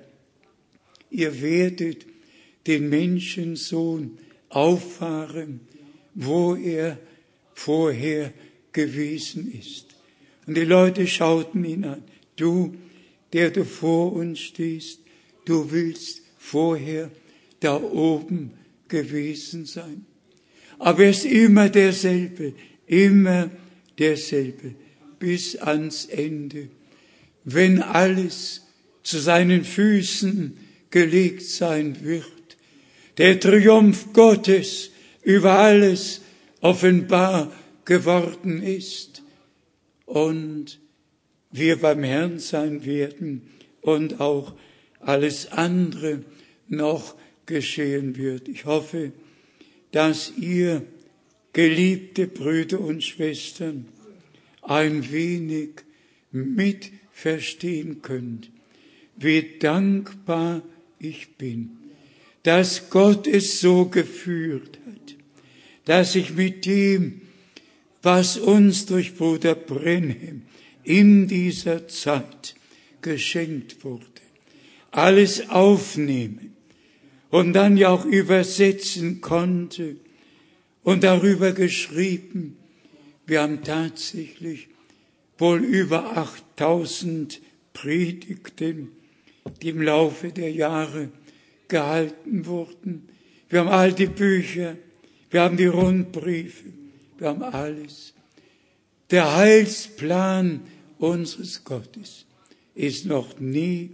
ihr werdet den Menschensohn auffahren, wo er vorher gewesen ist. Und die Leute schauten ihn an. Du, der du vor uns stehst, du willst vorher da oben gewesen sein. Aber er ist immer derselbe, immer derselbe, bis ans Ende. Wenn alles zu seinen Füßen gelegt sein wird, der Triumph Gottes über alles offenbar geworden ist und wir beim Herrn sein werden und auch alles andere noch geschehen wird. Ich hoffe, dass ihr, geliebte Brüder und Schwestern, ein wenig mitverstehen könnt, wie dankbar ich bin, dass Gott es so geführt hat, dass ich mit dem, was uns durch Bruder Brenhem in dieser Zeit geschenkt wurde, alles aufnehmen und dann ja auch übersetzen konnte und darüber geschrieben. Wir haben tatsächlich wohl über achttausend Predigten, die im Laufe der Jahre gehalten wurden. Wir haben all die Bücher, wir haben die Rundbriefe, wir haben alles. Der Heilsplan unseres Gottes ist noch nie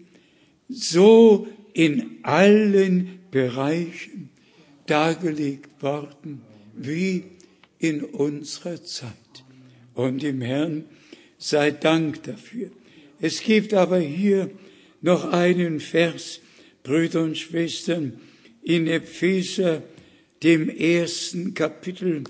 so in allen Bereichen dargelegt worden wie in unserer Zeit. Und dem Herrn sei Dank dafür. Es gibt aber hier noch einen Vers, Brüder und Schwestern, in Epheser, dem ersten Kapitel.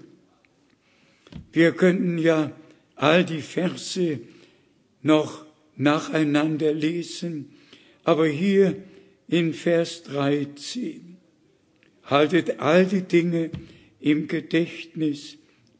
Wir könnten ja all die Verse noch nacheinander lesen, aber hier in Vers dreizehn. haltet all die Dinge im Gedächtnis.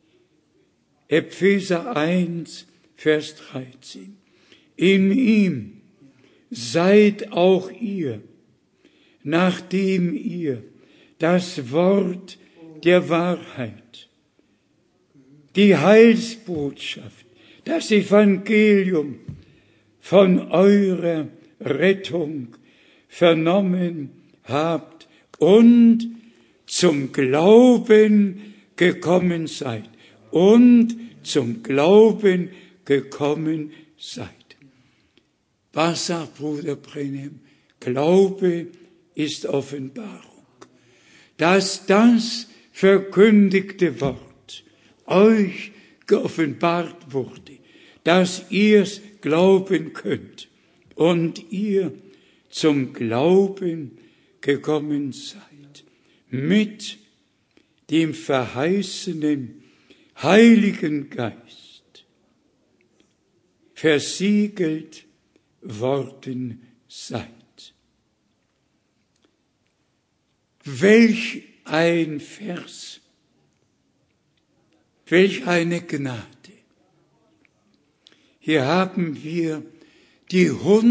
Epheser eins, Vers dreizehn. In ihm seid auch ihr, nachdem ihr das Wort der Wahrheit, die Heilsbotschaft, das Evangelium von eurer Rettung vernommen habt und zum Glauben gekommen seid. Und zum Glauben gekommen seid. Was sagt Bruder Branham? Glaube ist Offenbarung. Dass das verkündigte Wort euch geoffenbart wurde, dass ihr's glauben könnt und ihr zum Glauben gekommen seid, mit dem verheißenen Heiligen Geist versiegelt worden seid. Welch ein Vers, welch eine Gnade. Hier haben wir die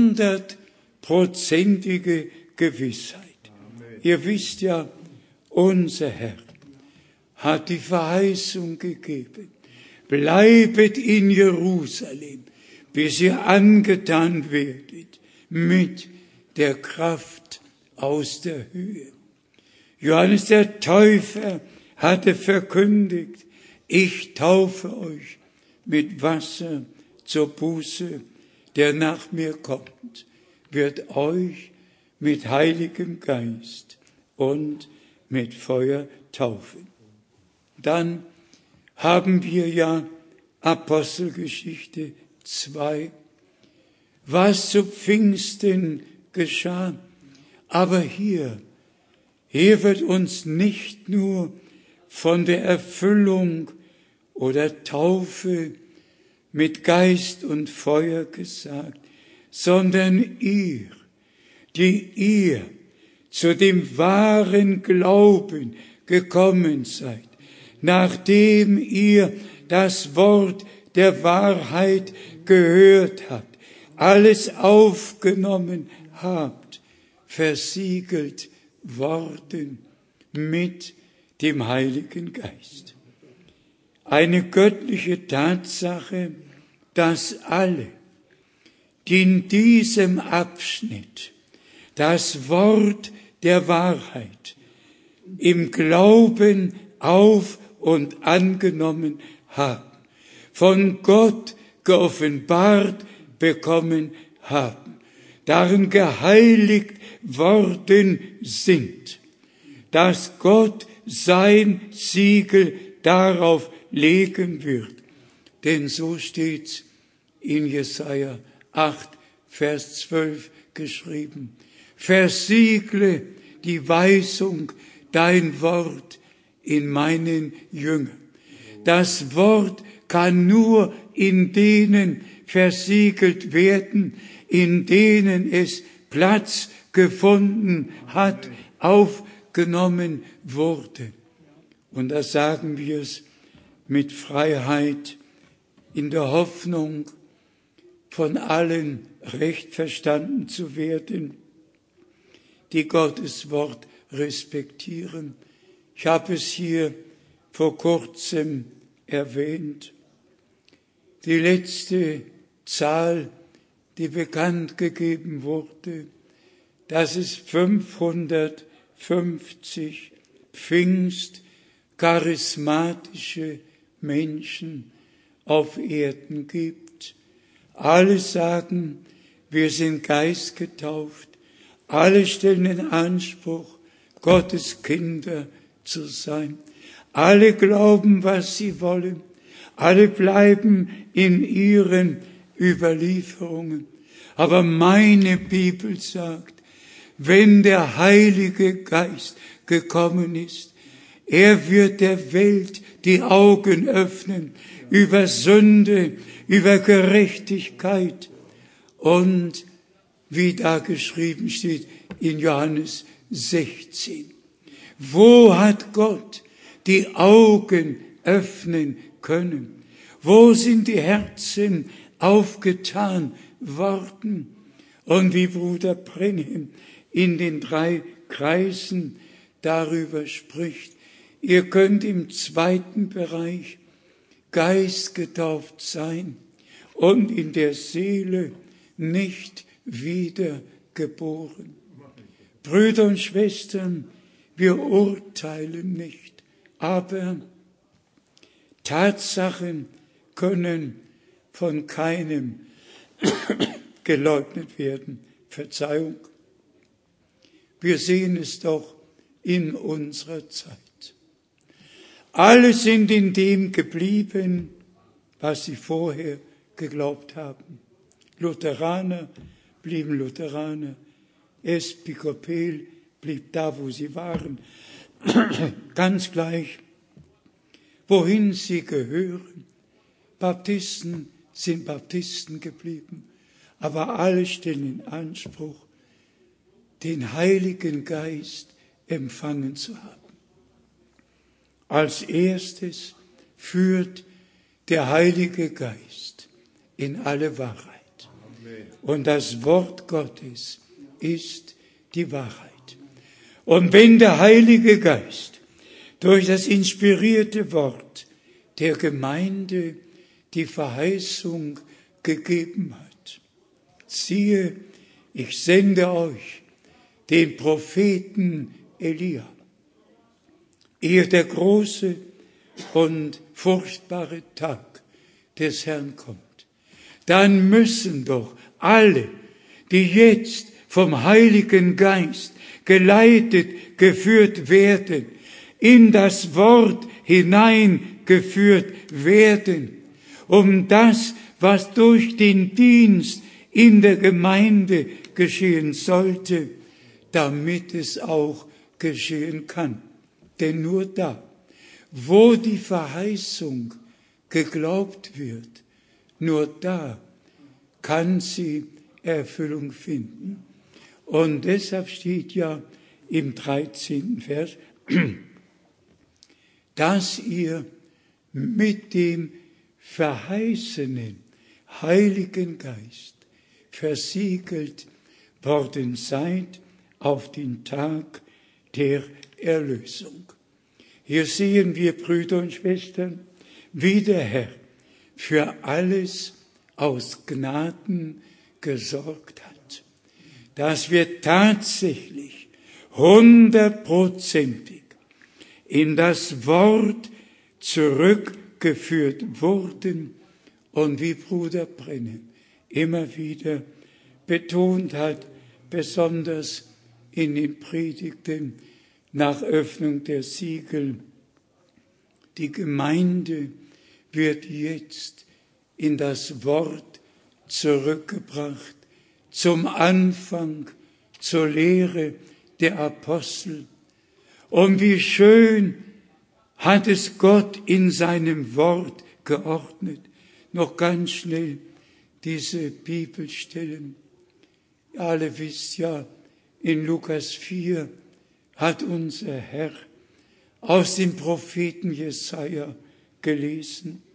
hundertprozentige Gewissheit. Amen. Ihr wisst ja, unser Herr hat die Verheißung gegeben. Bleibet in Jerusalem, bis ihr angetan werdet mit der Kraft aus der Höhe. Johannes der Täufer hatte verkündigt, ich taufe euch mit Wasser zur Buße, der nach mir kommt, wird euch mit Heiligem Geist und mit Feuer taufen. Dann haben wir ja Apostelgeschichte zwei, was zu Pfingsten geschah. Aber hier, hier wird uns nicht nur von der Erfüllung oder Taufe mit Geist und Feuer gesagt, sondern ihr, die ihr zu dem wahren Glauben gekommen seid, nachdem ihr das Wort der Wahrheit gehört habt, alles aufgenommen habt, versiegelt worden mit dem Heiligen Geist. Eine göttliche Tatsache, dass alle, die in diesem Abschnitt das Wort der Wahrheit im Glauben auf und angenommen haben, von Gott geoffenbart bekommen haben, darin geheiligt worden sind, dass Gott sein Siegel darauf legen wird. Denn so steht's in Jesaja acht, Vers zwölf geschrieben. Versiegle die Weisung, dein Wort in meinen Jüngern. Das Wort kann nur in denen versiegelt werden, in denen es Platz gefunden hat, aufgenommen wurde. Und da sagen wir es mit Freiheit, in der Hoffnung, von allen recht verstanden zu werden, die Gottes Wort respektieren. Ich habe es hier vor kurzem erwähnt. Die letzte Zahl, die bekannt gegeben wurde, dass es fünfhundertfünfzig pfingstcharismatische Menschen auf Erden gibt. Alle sagen, wir sind geistgetauft. Alle stellen in Anspruch, Gottes Kinder zu sein. Alle glauben, was sie wollen. Alle bleiben in ihren Überlieferungen. Aber meine Bibel sagt, wenn der Heilige Geist gekommen ist, er wird der Welt die Augen öffnen über Sünde, über Gerechtigkeit und wie da geschrieben steht in Johannes sechzehn. Wo hat Gott die Augen öffnen können? Wo sind die Herzen aufgetan worden? Und wie Bruder Brenhem in den drei Kreisen darüber spricht, ihr könnt im zweiten Bereich geistgetauft sein und in der Seele nicht wiedergeboren. Brüder und Schwestern, wir urteilen nicht, aber Tatsachen können von keinem geleugnet werden. Verzeihung. Wir sehen es doch in unserer Zeit. Alle sind in dem geblieben, was sie vorher geglaubt haben. Lutheraner blieben Lutheraner, Episkopal blieb da, wo sie waren, ganz gleich, wohin sie gehören. Baptisten sind Baptisten geblieben, aber alle stellen in Anspruch, den Heiligen Geist empfangen zu haben. Als erstes führt der Heilige Geist in alle Wahrheit. Und das Wort Gottes ist die Wahrheit. Und wenn der Heilige Geist durch das inspirierte Wort der Gemeinde die Verheißung gegeben hat, siehe, ich sende euch den Propheten Elia, ehe der große und furchtbare Tag des Herrn kommt, dann müssen doch alle, die jetzt vom Heiligen Geist geleitet, geführt werden, in das Wort hineingeführt werden, um das, was durch den Dienst in der Gemeinde geschehen sollte, damit es auch geschehen kann. Denn nur da, wo die Verheißung geglaubt wird, nur da kann sie Erfüllung finden. Und deshalb steht ja im dreizehnten Vers, dass ihr mit dem verheißenen Heiligen Geist versiegelt worden seid auf den Tag der Erlösung. Hier sehen wir, Brüder und Schwestern, wie der Herr für alles aus Gnaden gesorgt hat, dass wir tatsächlich hundertprozentig in das Wort zurückgeführt wurden und wie Bruder Brenhem immer wieder betont hat, besonders in den Predigten nach Öffnung der Siegel, die Gemeinde wird jetzt in das Wort zurückgebracht, zum Anfang, zur Lehre der Apostel. Und wie schön hat es Gott in seinem Wort geordnet. Noch ganz schnell diese Bibelstellen. Ihr alle wisst ja, in Lukas vier hat unser Herr aus dem Propheten Jesaja gelesen.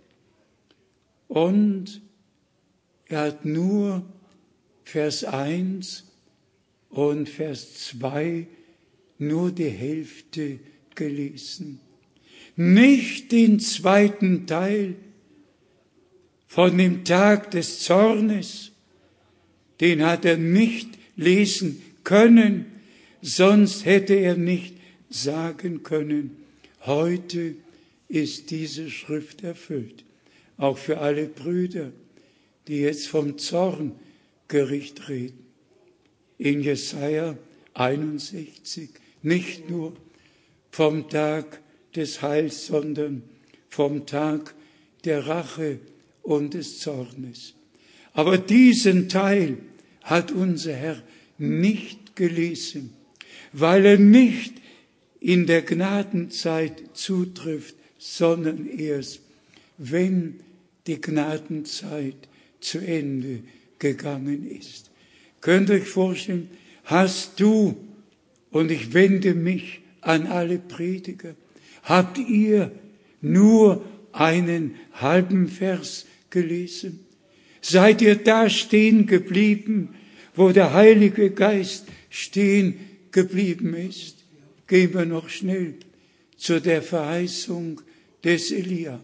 Und er hat nur Vers eins und Vers zwei nur die Hälfte gelesen. Nicht den zweiten Teil von dem Tag des Zornes, den hat er nicht lesen können, sonst hätte er nicht sagen können, heute ist diese Schrift erfüllt. Auch für alle Brüder, die jetzt vom Zorngericht reden. In Jesaja einundsechzig, nicht nur vom Tag des Heils, sondern vom Tag der Rache und des Zornes. Aber diesen Teil hat unser Herr nicht gelesen, weil er nicht in der Gnadenzeit zutrifft, sondern erst, wenn die Gnadenzeit zu Ende gegangen ist. Könnt ihr euch vorstellen, hast du, und ich wende mich an alle Prediger: Habt ihr nur einen halben Vers gelesen? Seid ihr da stehen geblieben, wo der Heilige Geist stehen geblieben ist? Gehen wir noch schnell zu der Verheißung des Elia.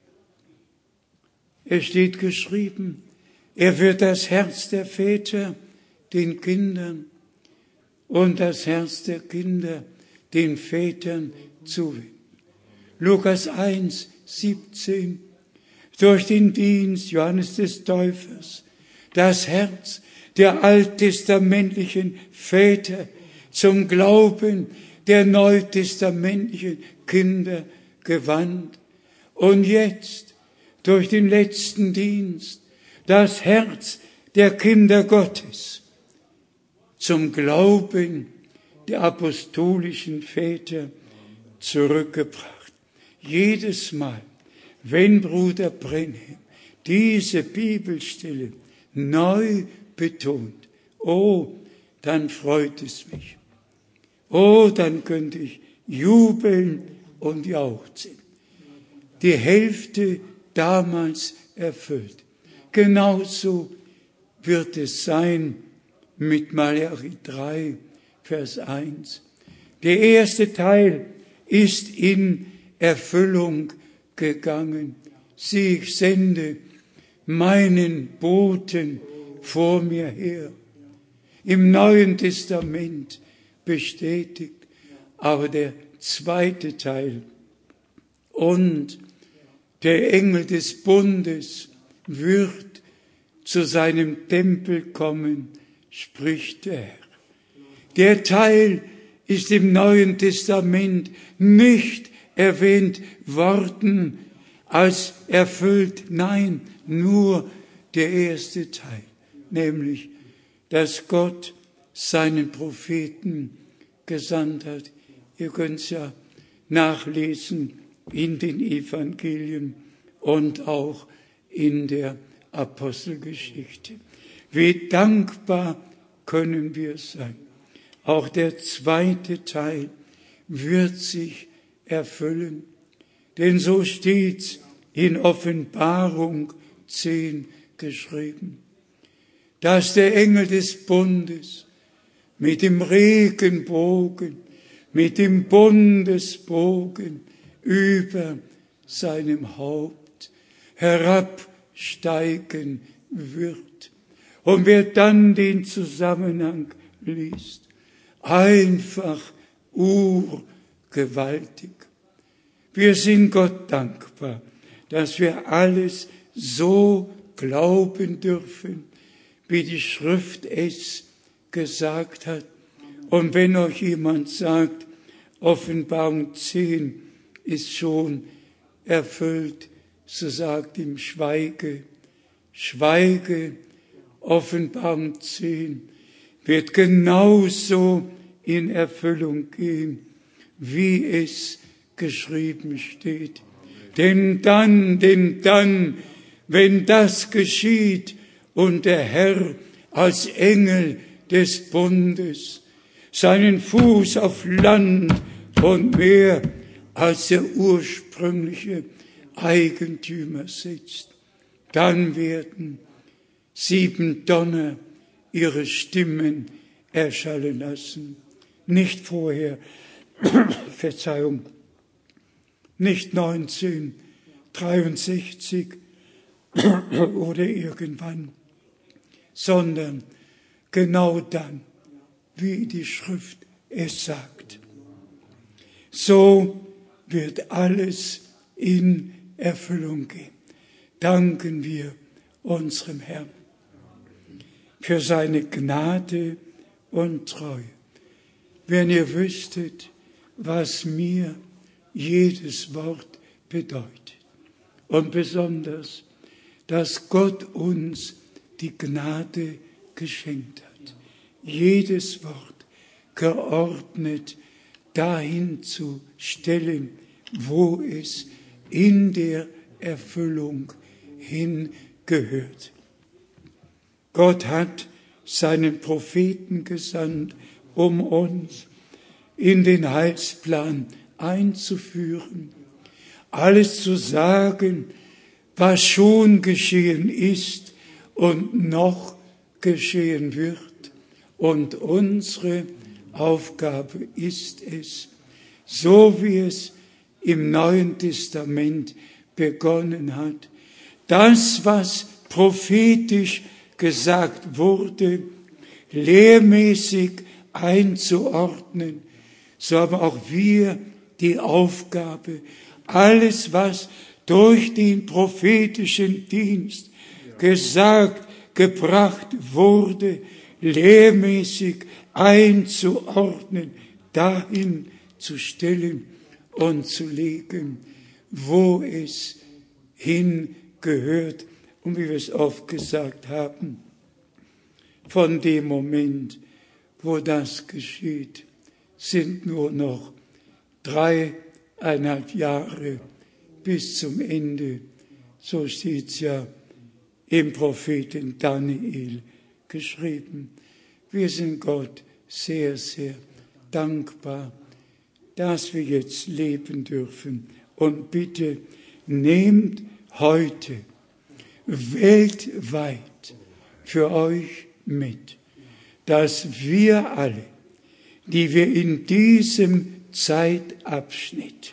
Es steht geschrieben, er wird das Herz der Väter den Kindern und das Herz der Kinder den Vätern zuwenden. Lukas eins, siebzehn. Durch den Dienst Johannes des Täufers das Herz der alttestamentlichen Väter zum Glauben der neutestamentlichen Kinder gewandt. Und jetzt durch den letzten Dienst das Herz der Kinder Gottes zum Glauben der apostolischen Väter zurückgebracht. Jedes Mal, wenn Bruder Brenhem diese Bibelstelle neu betont, oh, dann freut es mich. Oh, dann könnte ich jubeln und jauchzen. Die Hälfte damals erfüllt. Genauso wird es sein mit Malachi drei, Vers eins. Der erste Teil ist in Erfüllung gegangen. Sieh, ich sende meinen Boten vor mir her. Im Neuen Testament bestätigt, aber der zweite Teil: Und der Engel des Bundes wird zu seinem Tempel kommen, spricht der Herr. Der Teil ist im Neuen Testament nicht erwähnt worden als erfüllt. Nein, nur der erste Teil, nämlich, dass Gott seinen Propheten gesandt hat. Ihr könnt es ja nachlesen in den Evangelien und auch in der Apostelgeschichte. Wie dankbar können wir sein. Auch der zweite Teil wird sich erfüllen, denn so steht's in Offenbarung zehn geschrieben, dass der Engel des Bundes mit dem Regenbogen, mit dem Bundesbogen über seinem Haupt herabsteigen wird. Und wer dann den Zusammenhang liest, einfach urgewaltig. Wir sind Gott dankbar, dass wir alles so glauben dürfen, wie die Schrift es gesagt hat. Und wenn euch jemand sagt, Offenbarung zehn ist schon erfüllt, so sagt ihm, schweige, schweige. Offenbarung zehn wird genauso in Erfüllung gehen, wie es geschrieben steht. Denn dann, denn dann, wenn das geschieht und der Herr als Engel des Bundes seinen Fuß auf Land und Meer als der ursprüngliche Eigentümer sitzt, dann werden sieben Donner ihre Stimmen erschallen lassen. Nicht vorher, Verzeihung, nicht neunzehnhundertdreiundsechzig oder irgendwann, sondern genau dann, wie die Schrift es sagt. So wird alles in Erfüllung gehen. Danken wir unserem Herrn für seine Gnade und Treue. Wenn ihr wüsstet, was mir jedes Wort bedeutet und besonders, dass Gott uns die Gnade geschenkt hat, jedes Wort geordnet dahin zu stellen, wo es in der Erfüllung hingehört. Gott hat seinen Propheten gesandt, um uns in den Heilsplan einzuführen. Alles zu sagen, was schon geschehen ist und noch geschehen wird. Und unsere Aufgabe ist es, so wie es im Neuen Testament begonnen hat, das, was prophetisch gesagt wurde, lehrmäßig einzuordnen, so haben auch wir die Aufgabe, alles, was durch den prophetischen Dienst gesagt, gebracht wurde, lehrmäßig einzuordnen, dahin zu stellen und zu legen, wo es hingehört. Und wie wir es oft gesagt haben, von dem Moment, wo das geschieht, sind nur noch dreieinhalb Jahre bis zum Ende. So steht's ja im Propheten Daniel geschrieben. Wir sind Gott sehr, sehr dankbar, dass wir jetzt leben dürfen. Und bitte nehmt heute weltweit für euch mit, dass wir alle, die wir in diesem Zeitabschnitt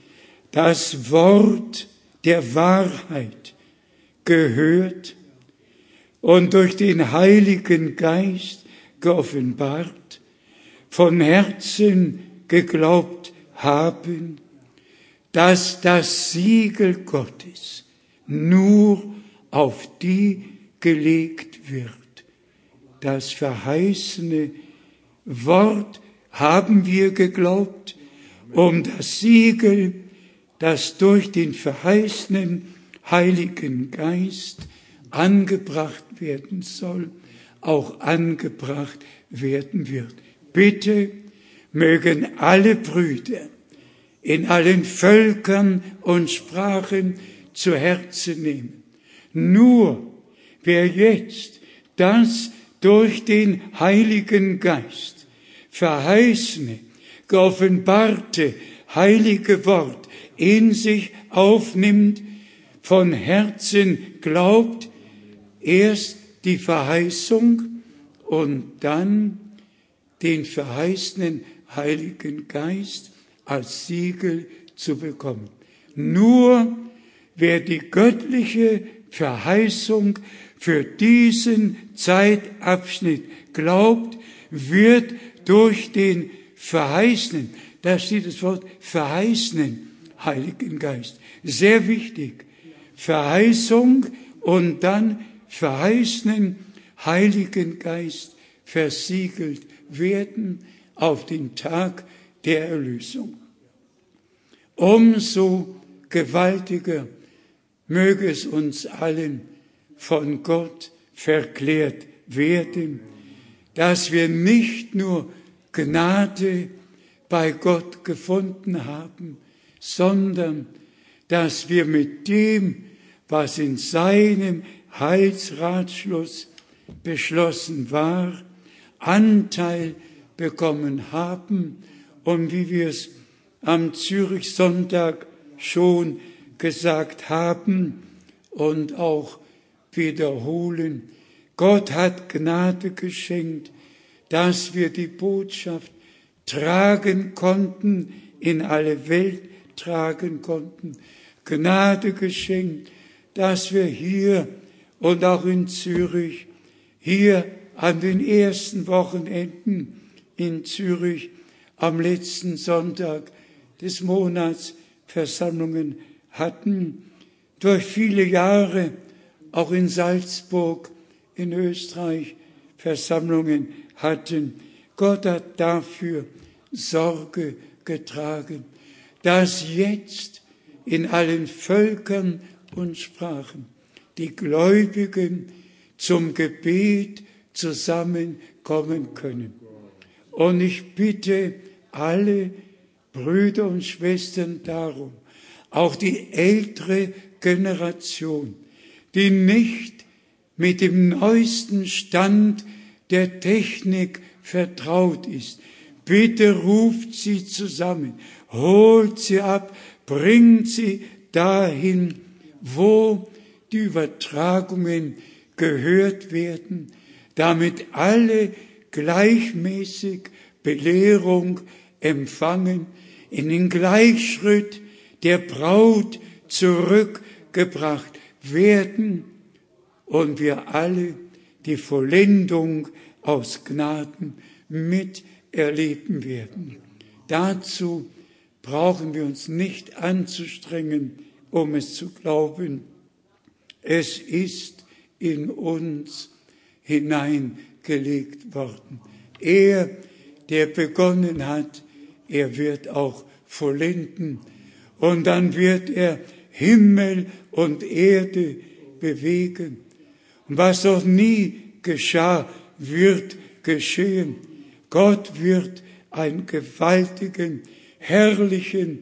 das Wort der Wahrheit gehört und durch den Heiligen Geist geoffenbart, von Herzen geglaubt haben, dass das Siegel Gottes nur auf die gelegt wird. Das verheißene Wort haben wir geglaubt, um das Siegel, das durch den verheißenen Heiligen Geist angebracht werden soll, auch angebracht werden wird. Bitte mögen alle Brüder in allen Völkern und Sprachen zu Herzen nehmen. Nur wer jetzt das durch den Heiligen Geist verheißene, geoffenbarte, heilige Wort in sich aufnimmt, von Herzen glaubt, erst die Verheißung und dann den verheißenen Heiligen Geist als Siegel zu bekommen. Nur wer die göttliche Verheißung für diesen Zeitabschnitt glaubt, wird durch den verheißenen, da steht das Wort verheißenen Heiligen Geist, sehr wichtig, Verheißung und dann verheißenen Heiligen Geist versiegelt werden auf den Tag der Erlösung. Umso gewaltiger möge es uns allen von Gott verklärt werden, dass wir nicht nur Gnade bei Gott gefunden haben, sondern dass wir mit dem, was in seinem Heilsratschluss beschlossen war, Anteil bekommen haben und wie wir es am Zürich-Sonntag schon gesagt haben und auch wiederholen, Gott hat Gnade geschenkt, dass wir die Botschaft tragen konnten, in alle Welt tragen konnten. Gnade geschenkt, dass wir hier und auch in Zürich, hier an den ersten Wochenenden in Zürich, am letzten Sonntag des Monats Versammlungen hatten, durch viele Jahre auch in Salzburg, in Österreich Versammlungen hatten. Gott hat dafür Sorge getragen, dass jetzt in allen Völkern und Sprachen die Gläubigen zum Gebet zusammenkommen können. Und ich bitte alle Brüder und Schwestern darum, auch die ältere Generation, die nicht mit dem neuesten Stand der Technik vertraut ist, Bitte ruft sie zusammen, holt sie ab, bringt sie dahin, wo die Übertragungen gehört werden, damit alle gleichmäßig Belehrung empfangen, in den Gleichschritt der Braut zurückgebracht werden und wir alle die Vollendung aus Gnaden miterleben werden. Dazu brauchen wir uns nicht anzustrengen, um es zu glauben. Es ist in uns hineingelegt worden. Er, der begonnen hat, er wird auch vollenden. Und dann wird er Himmel und Erde bewegen. Und was noch nie geschah, wird geschehen. Gott wird einen gewaltigen, herrlichen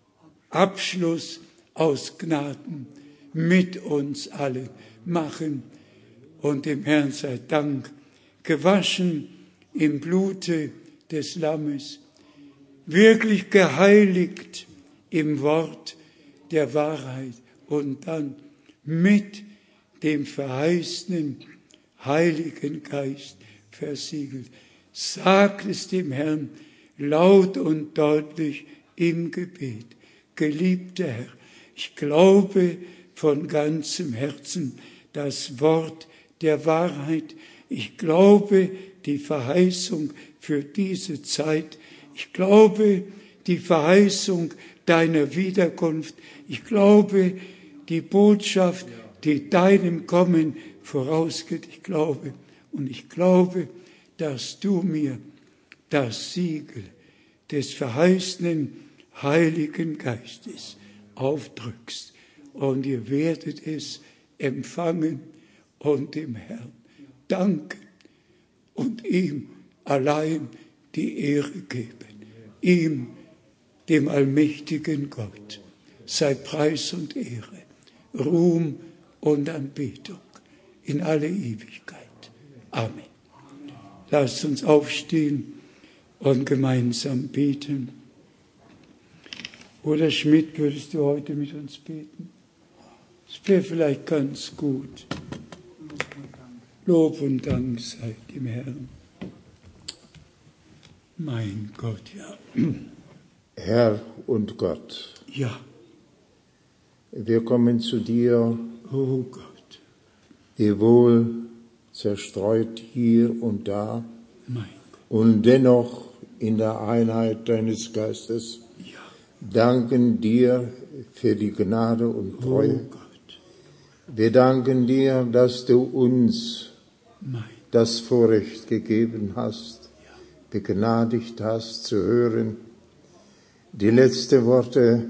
Abschluss aus Gnaden mit uns allen machen. Und dem Herrn sei Dank, gewaschen im Blute des Lammes, wirklich geheiligt im Wort der Wahrheit und dann mit dem verheißenen Heiligen Geist versiegelt. Sagt es dem Herrn laut und deutlich im Gebet. Geliebter Herr, ich glaube von ganzem Herzen das Wort der Wahrheit. Ich glaube die Verheißung für diese Zeit. Ich glaube die Verheißung deiner Wiederkunft. Ich glaube die Botschaft, die deinem Kommen vorausgeht. Ich glaube und ich glaube, dass du mir das Siegel des verheißenen Heiligen Geistes aufdrückst. Und ihr werdet es empfangen und dem Herrn danken und ihm allein die Ehre geben. Ihm, dem allmächtigen Gott, sei Preis und Ehre, Ruhm und Anbetung in alle Ewigkeit. Amen. Lasst uns aufstehen und gemeinsam beten. Bruder Schmidt, würdest du heute mit uns beten? Das wäre vielleicht ganz gut. Lob und Dank sei dem Herrn. Mein Gott, ja. Herr und Gott. Ja. Wir kommen zu dir, Oh Gott. wiewohl zerstreut hier und da Mein und dennoch in der Einheit deines Geistes, Gott. Ja. danken dir für die Gnade und Oh Treue. Gott. Wir danken dir, dass du uns Mein das Vorrecht gegeben hast, begnadigt hast zu hören, die letzten Worte,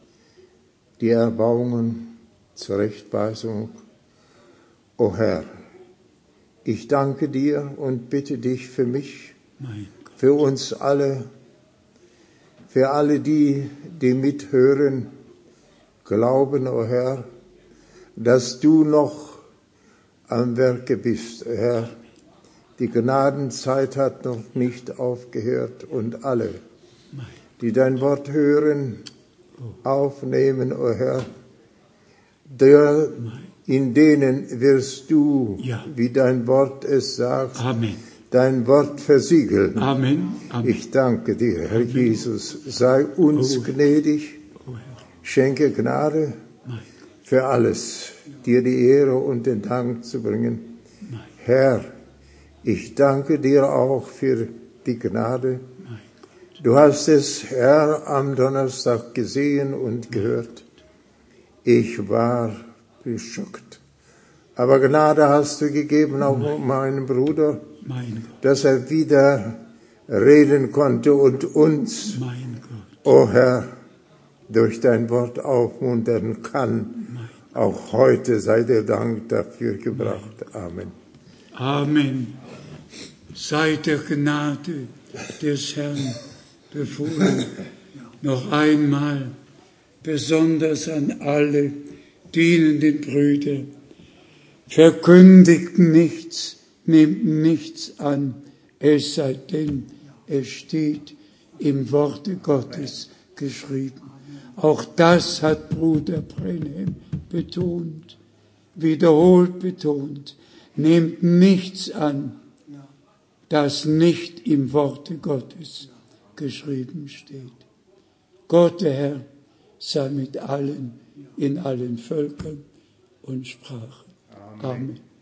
die Erbauungen, Zurechtweisung. O Herr, ich danke dir und bitte dich für mich, Mein Gott. für uns alle, für alle die, die mithören, glauben, o Herr, dass du noch am Werke bist, o Herr. Die Gnadenzeit hat noch nicht aufgehört und alle, die dein Wort hören, aufnehmen, o Herr, der, in denen wirst du, Ja. wie dein Wort es sagt, Amen. dein Wort versiegeln. Amen. Amen. Ich danke dir, Herr Jesus, sei uns Oh. gnädig, Oh Herr. schenke Gnade Mein für alles, dir die Ehre und den Dank zu bringen. Mein Herr, ich danke dir auch für die Gnade. Mein Du hast es, Herr, am Donnerstag gesehen und gehört. Ich war beschockt. Aber Gnade hast du gegeben auch meinem Bruder, Mein Gott. dass er wieder reden konnte und uns, Mein Gott. o Herr, durch dein Wort aufmuntern kann. Auch heute sei der Dank dafür gebracht. Amen. Amen. Sei der Gnade des Herrn befohlen. Noch einmal, besonders an alle dienenden Brüder, verkündigt nichts, nehmt nichts an, es sei denn, Es steht im Worte Gottes geschrieben. Auch das hat Bruder Brenhem betont, wiederholt betont. Nehmt nichts an, das nicht im Worte Gottes geschrieben steht. Gott, der Herr, sei mit allen in allen Völkern und Sprachen. Amen.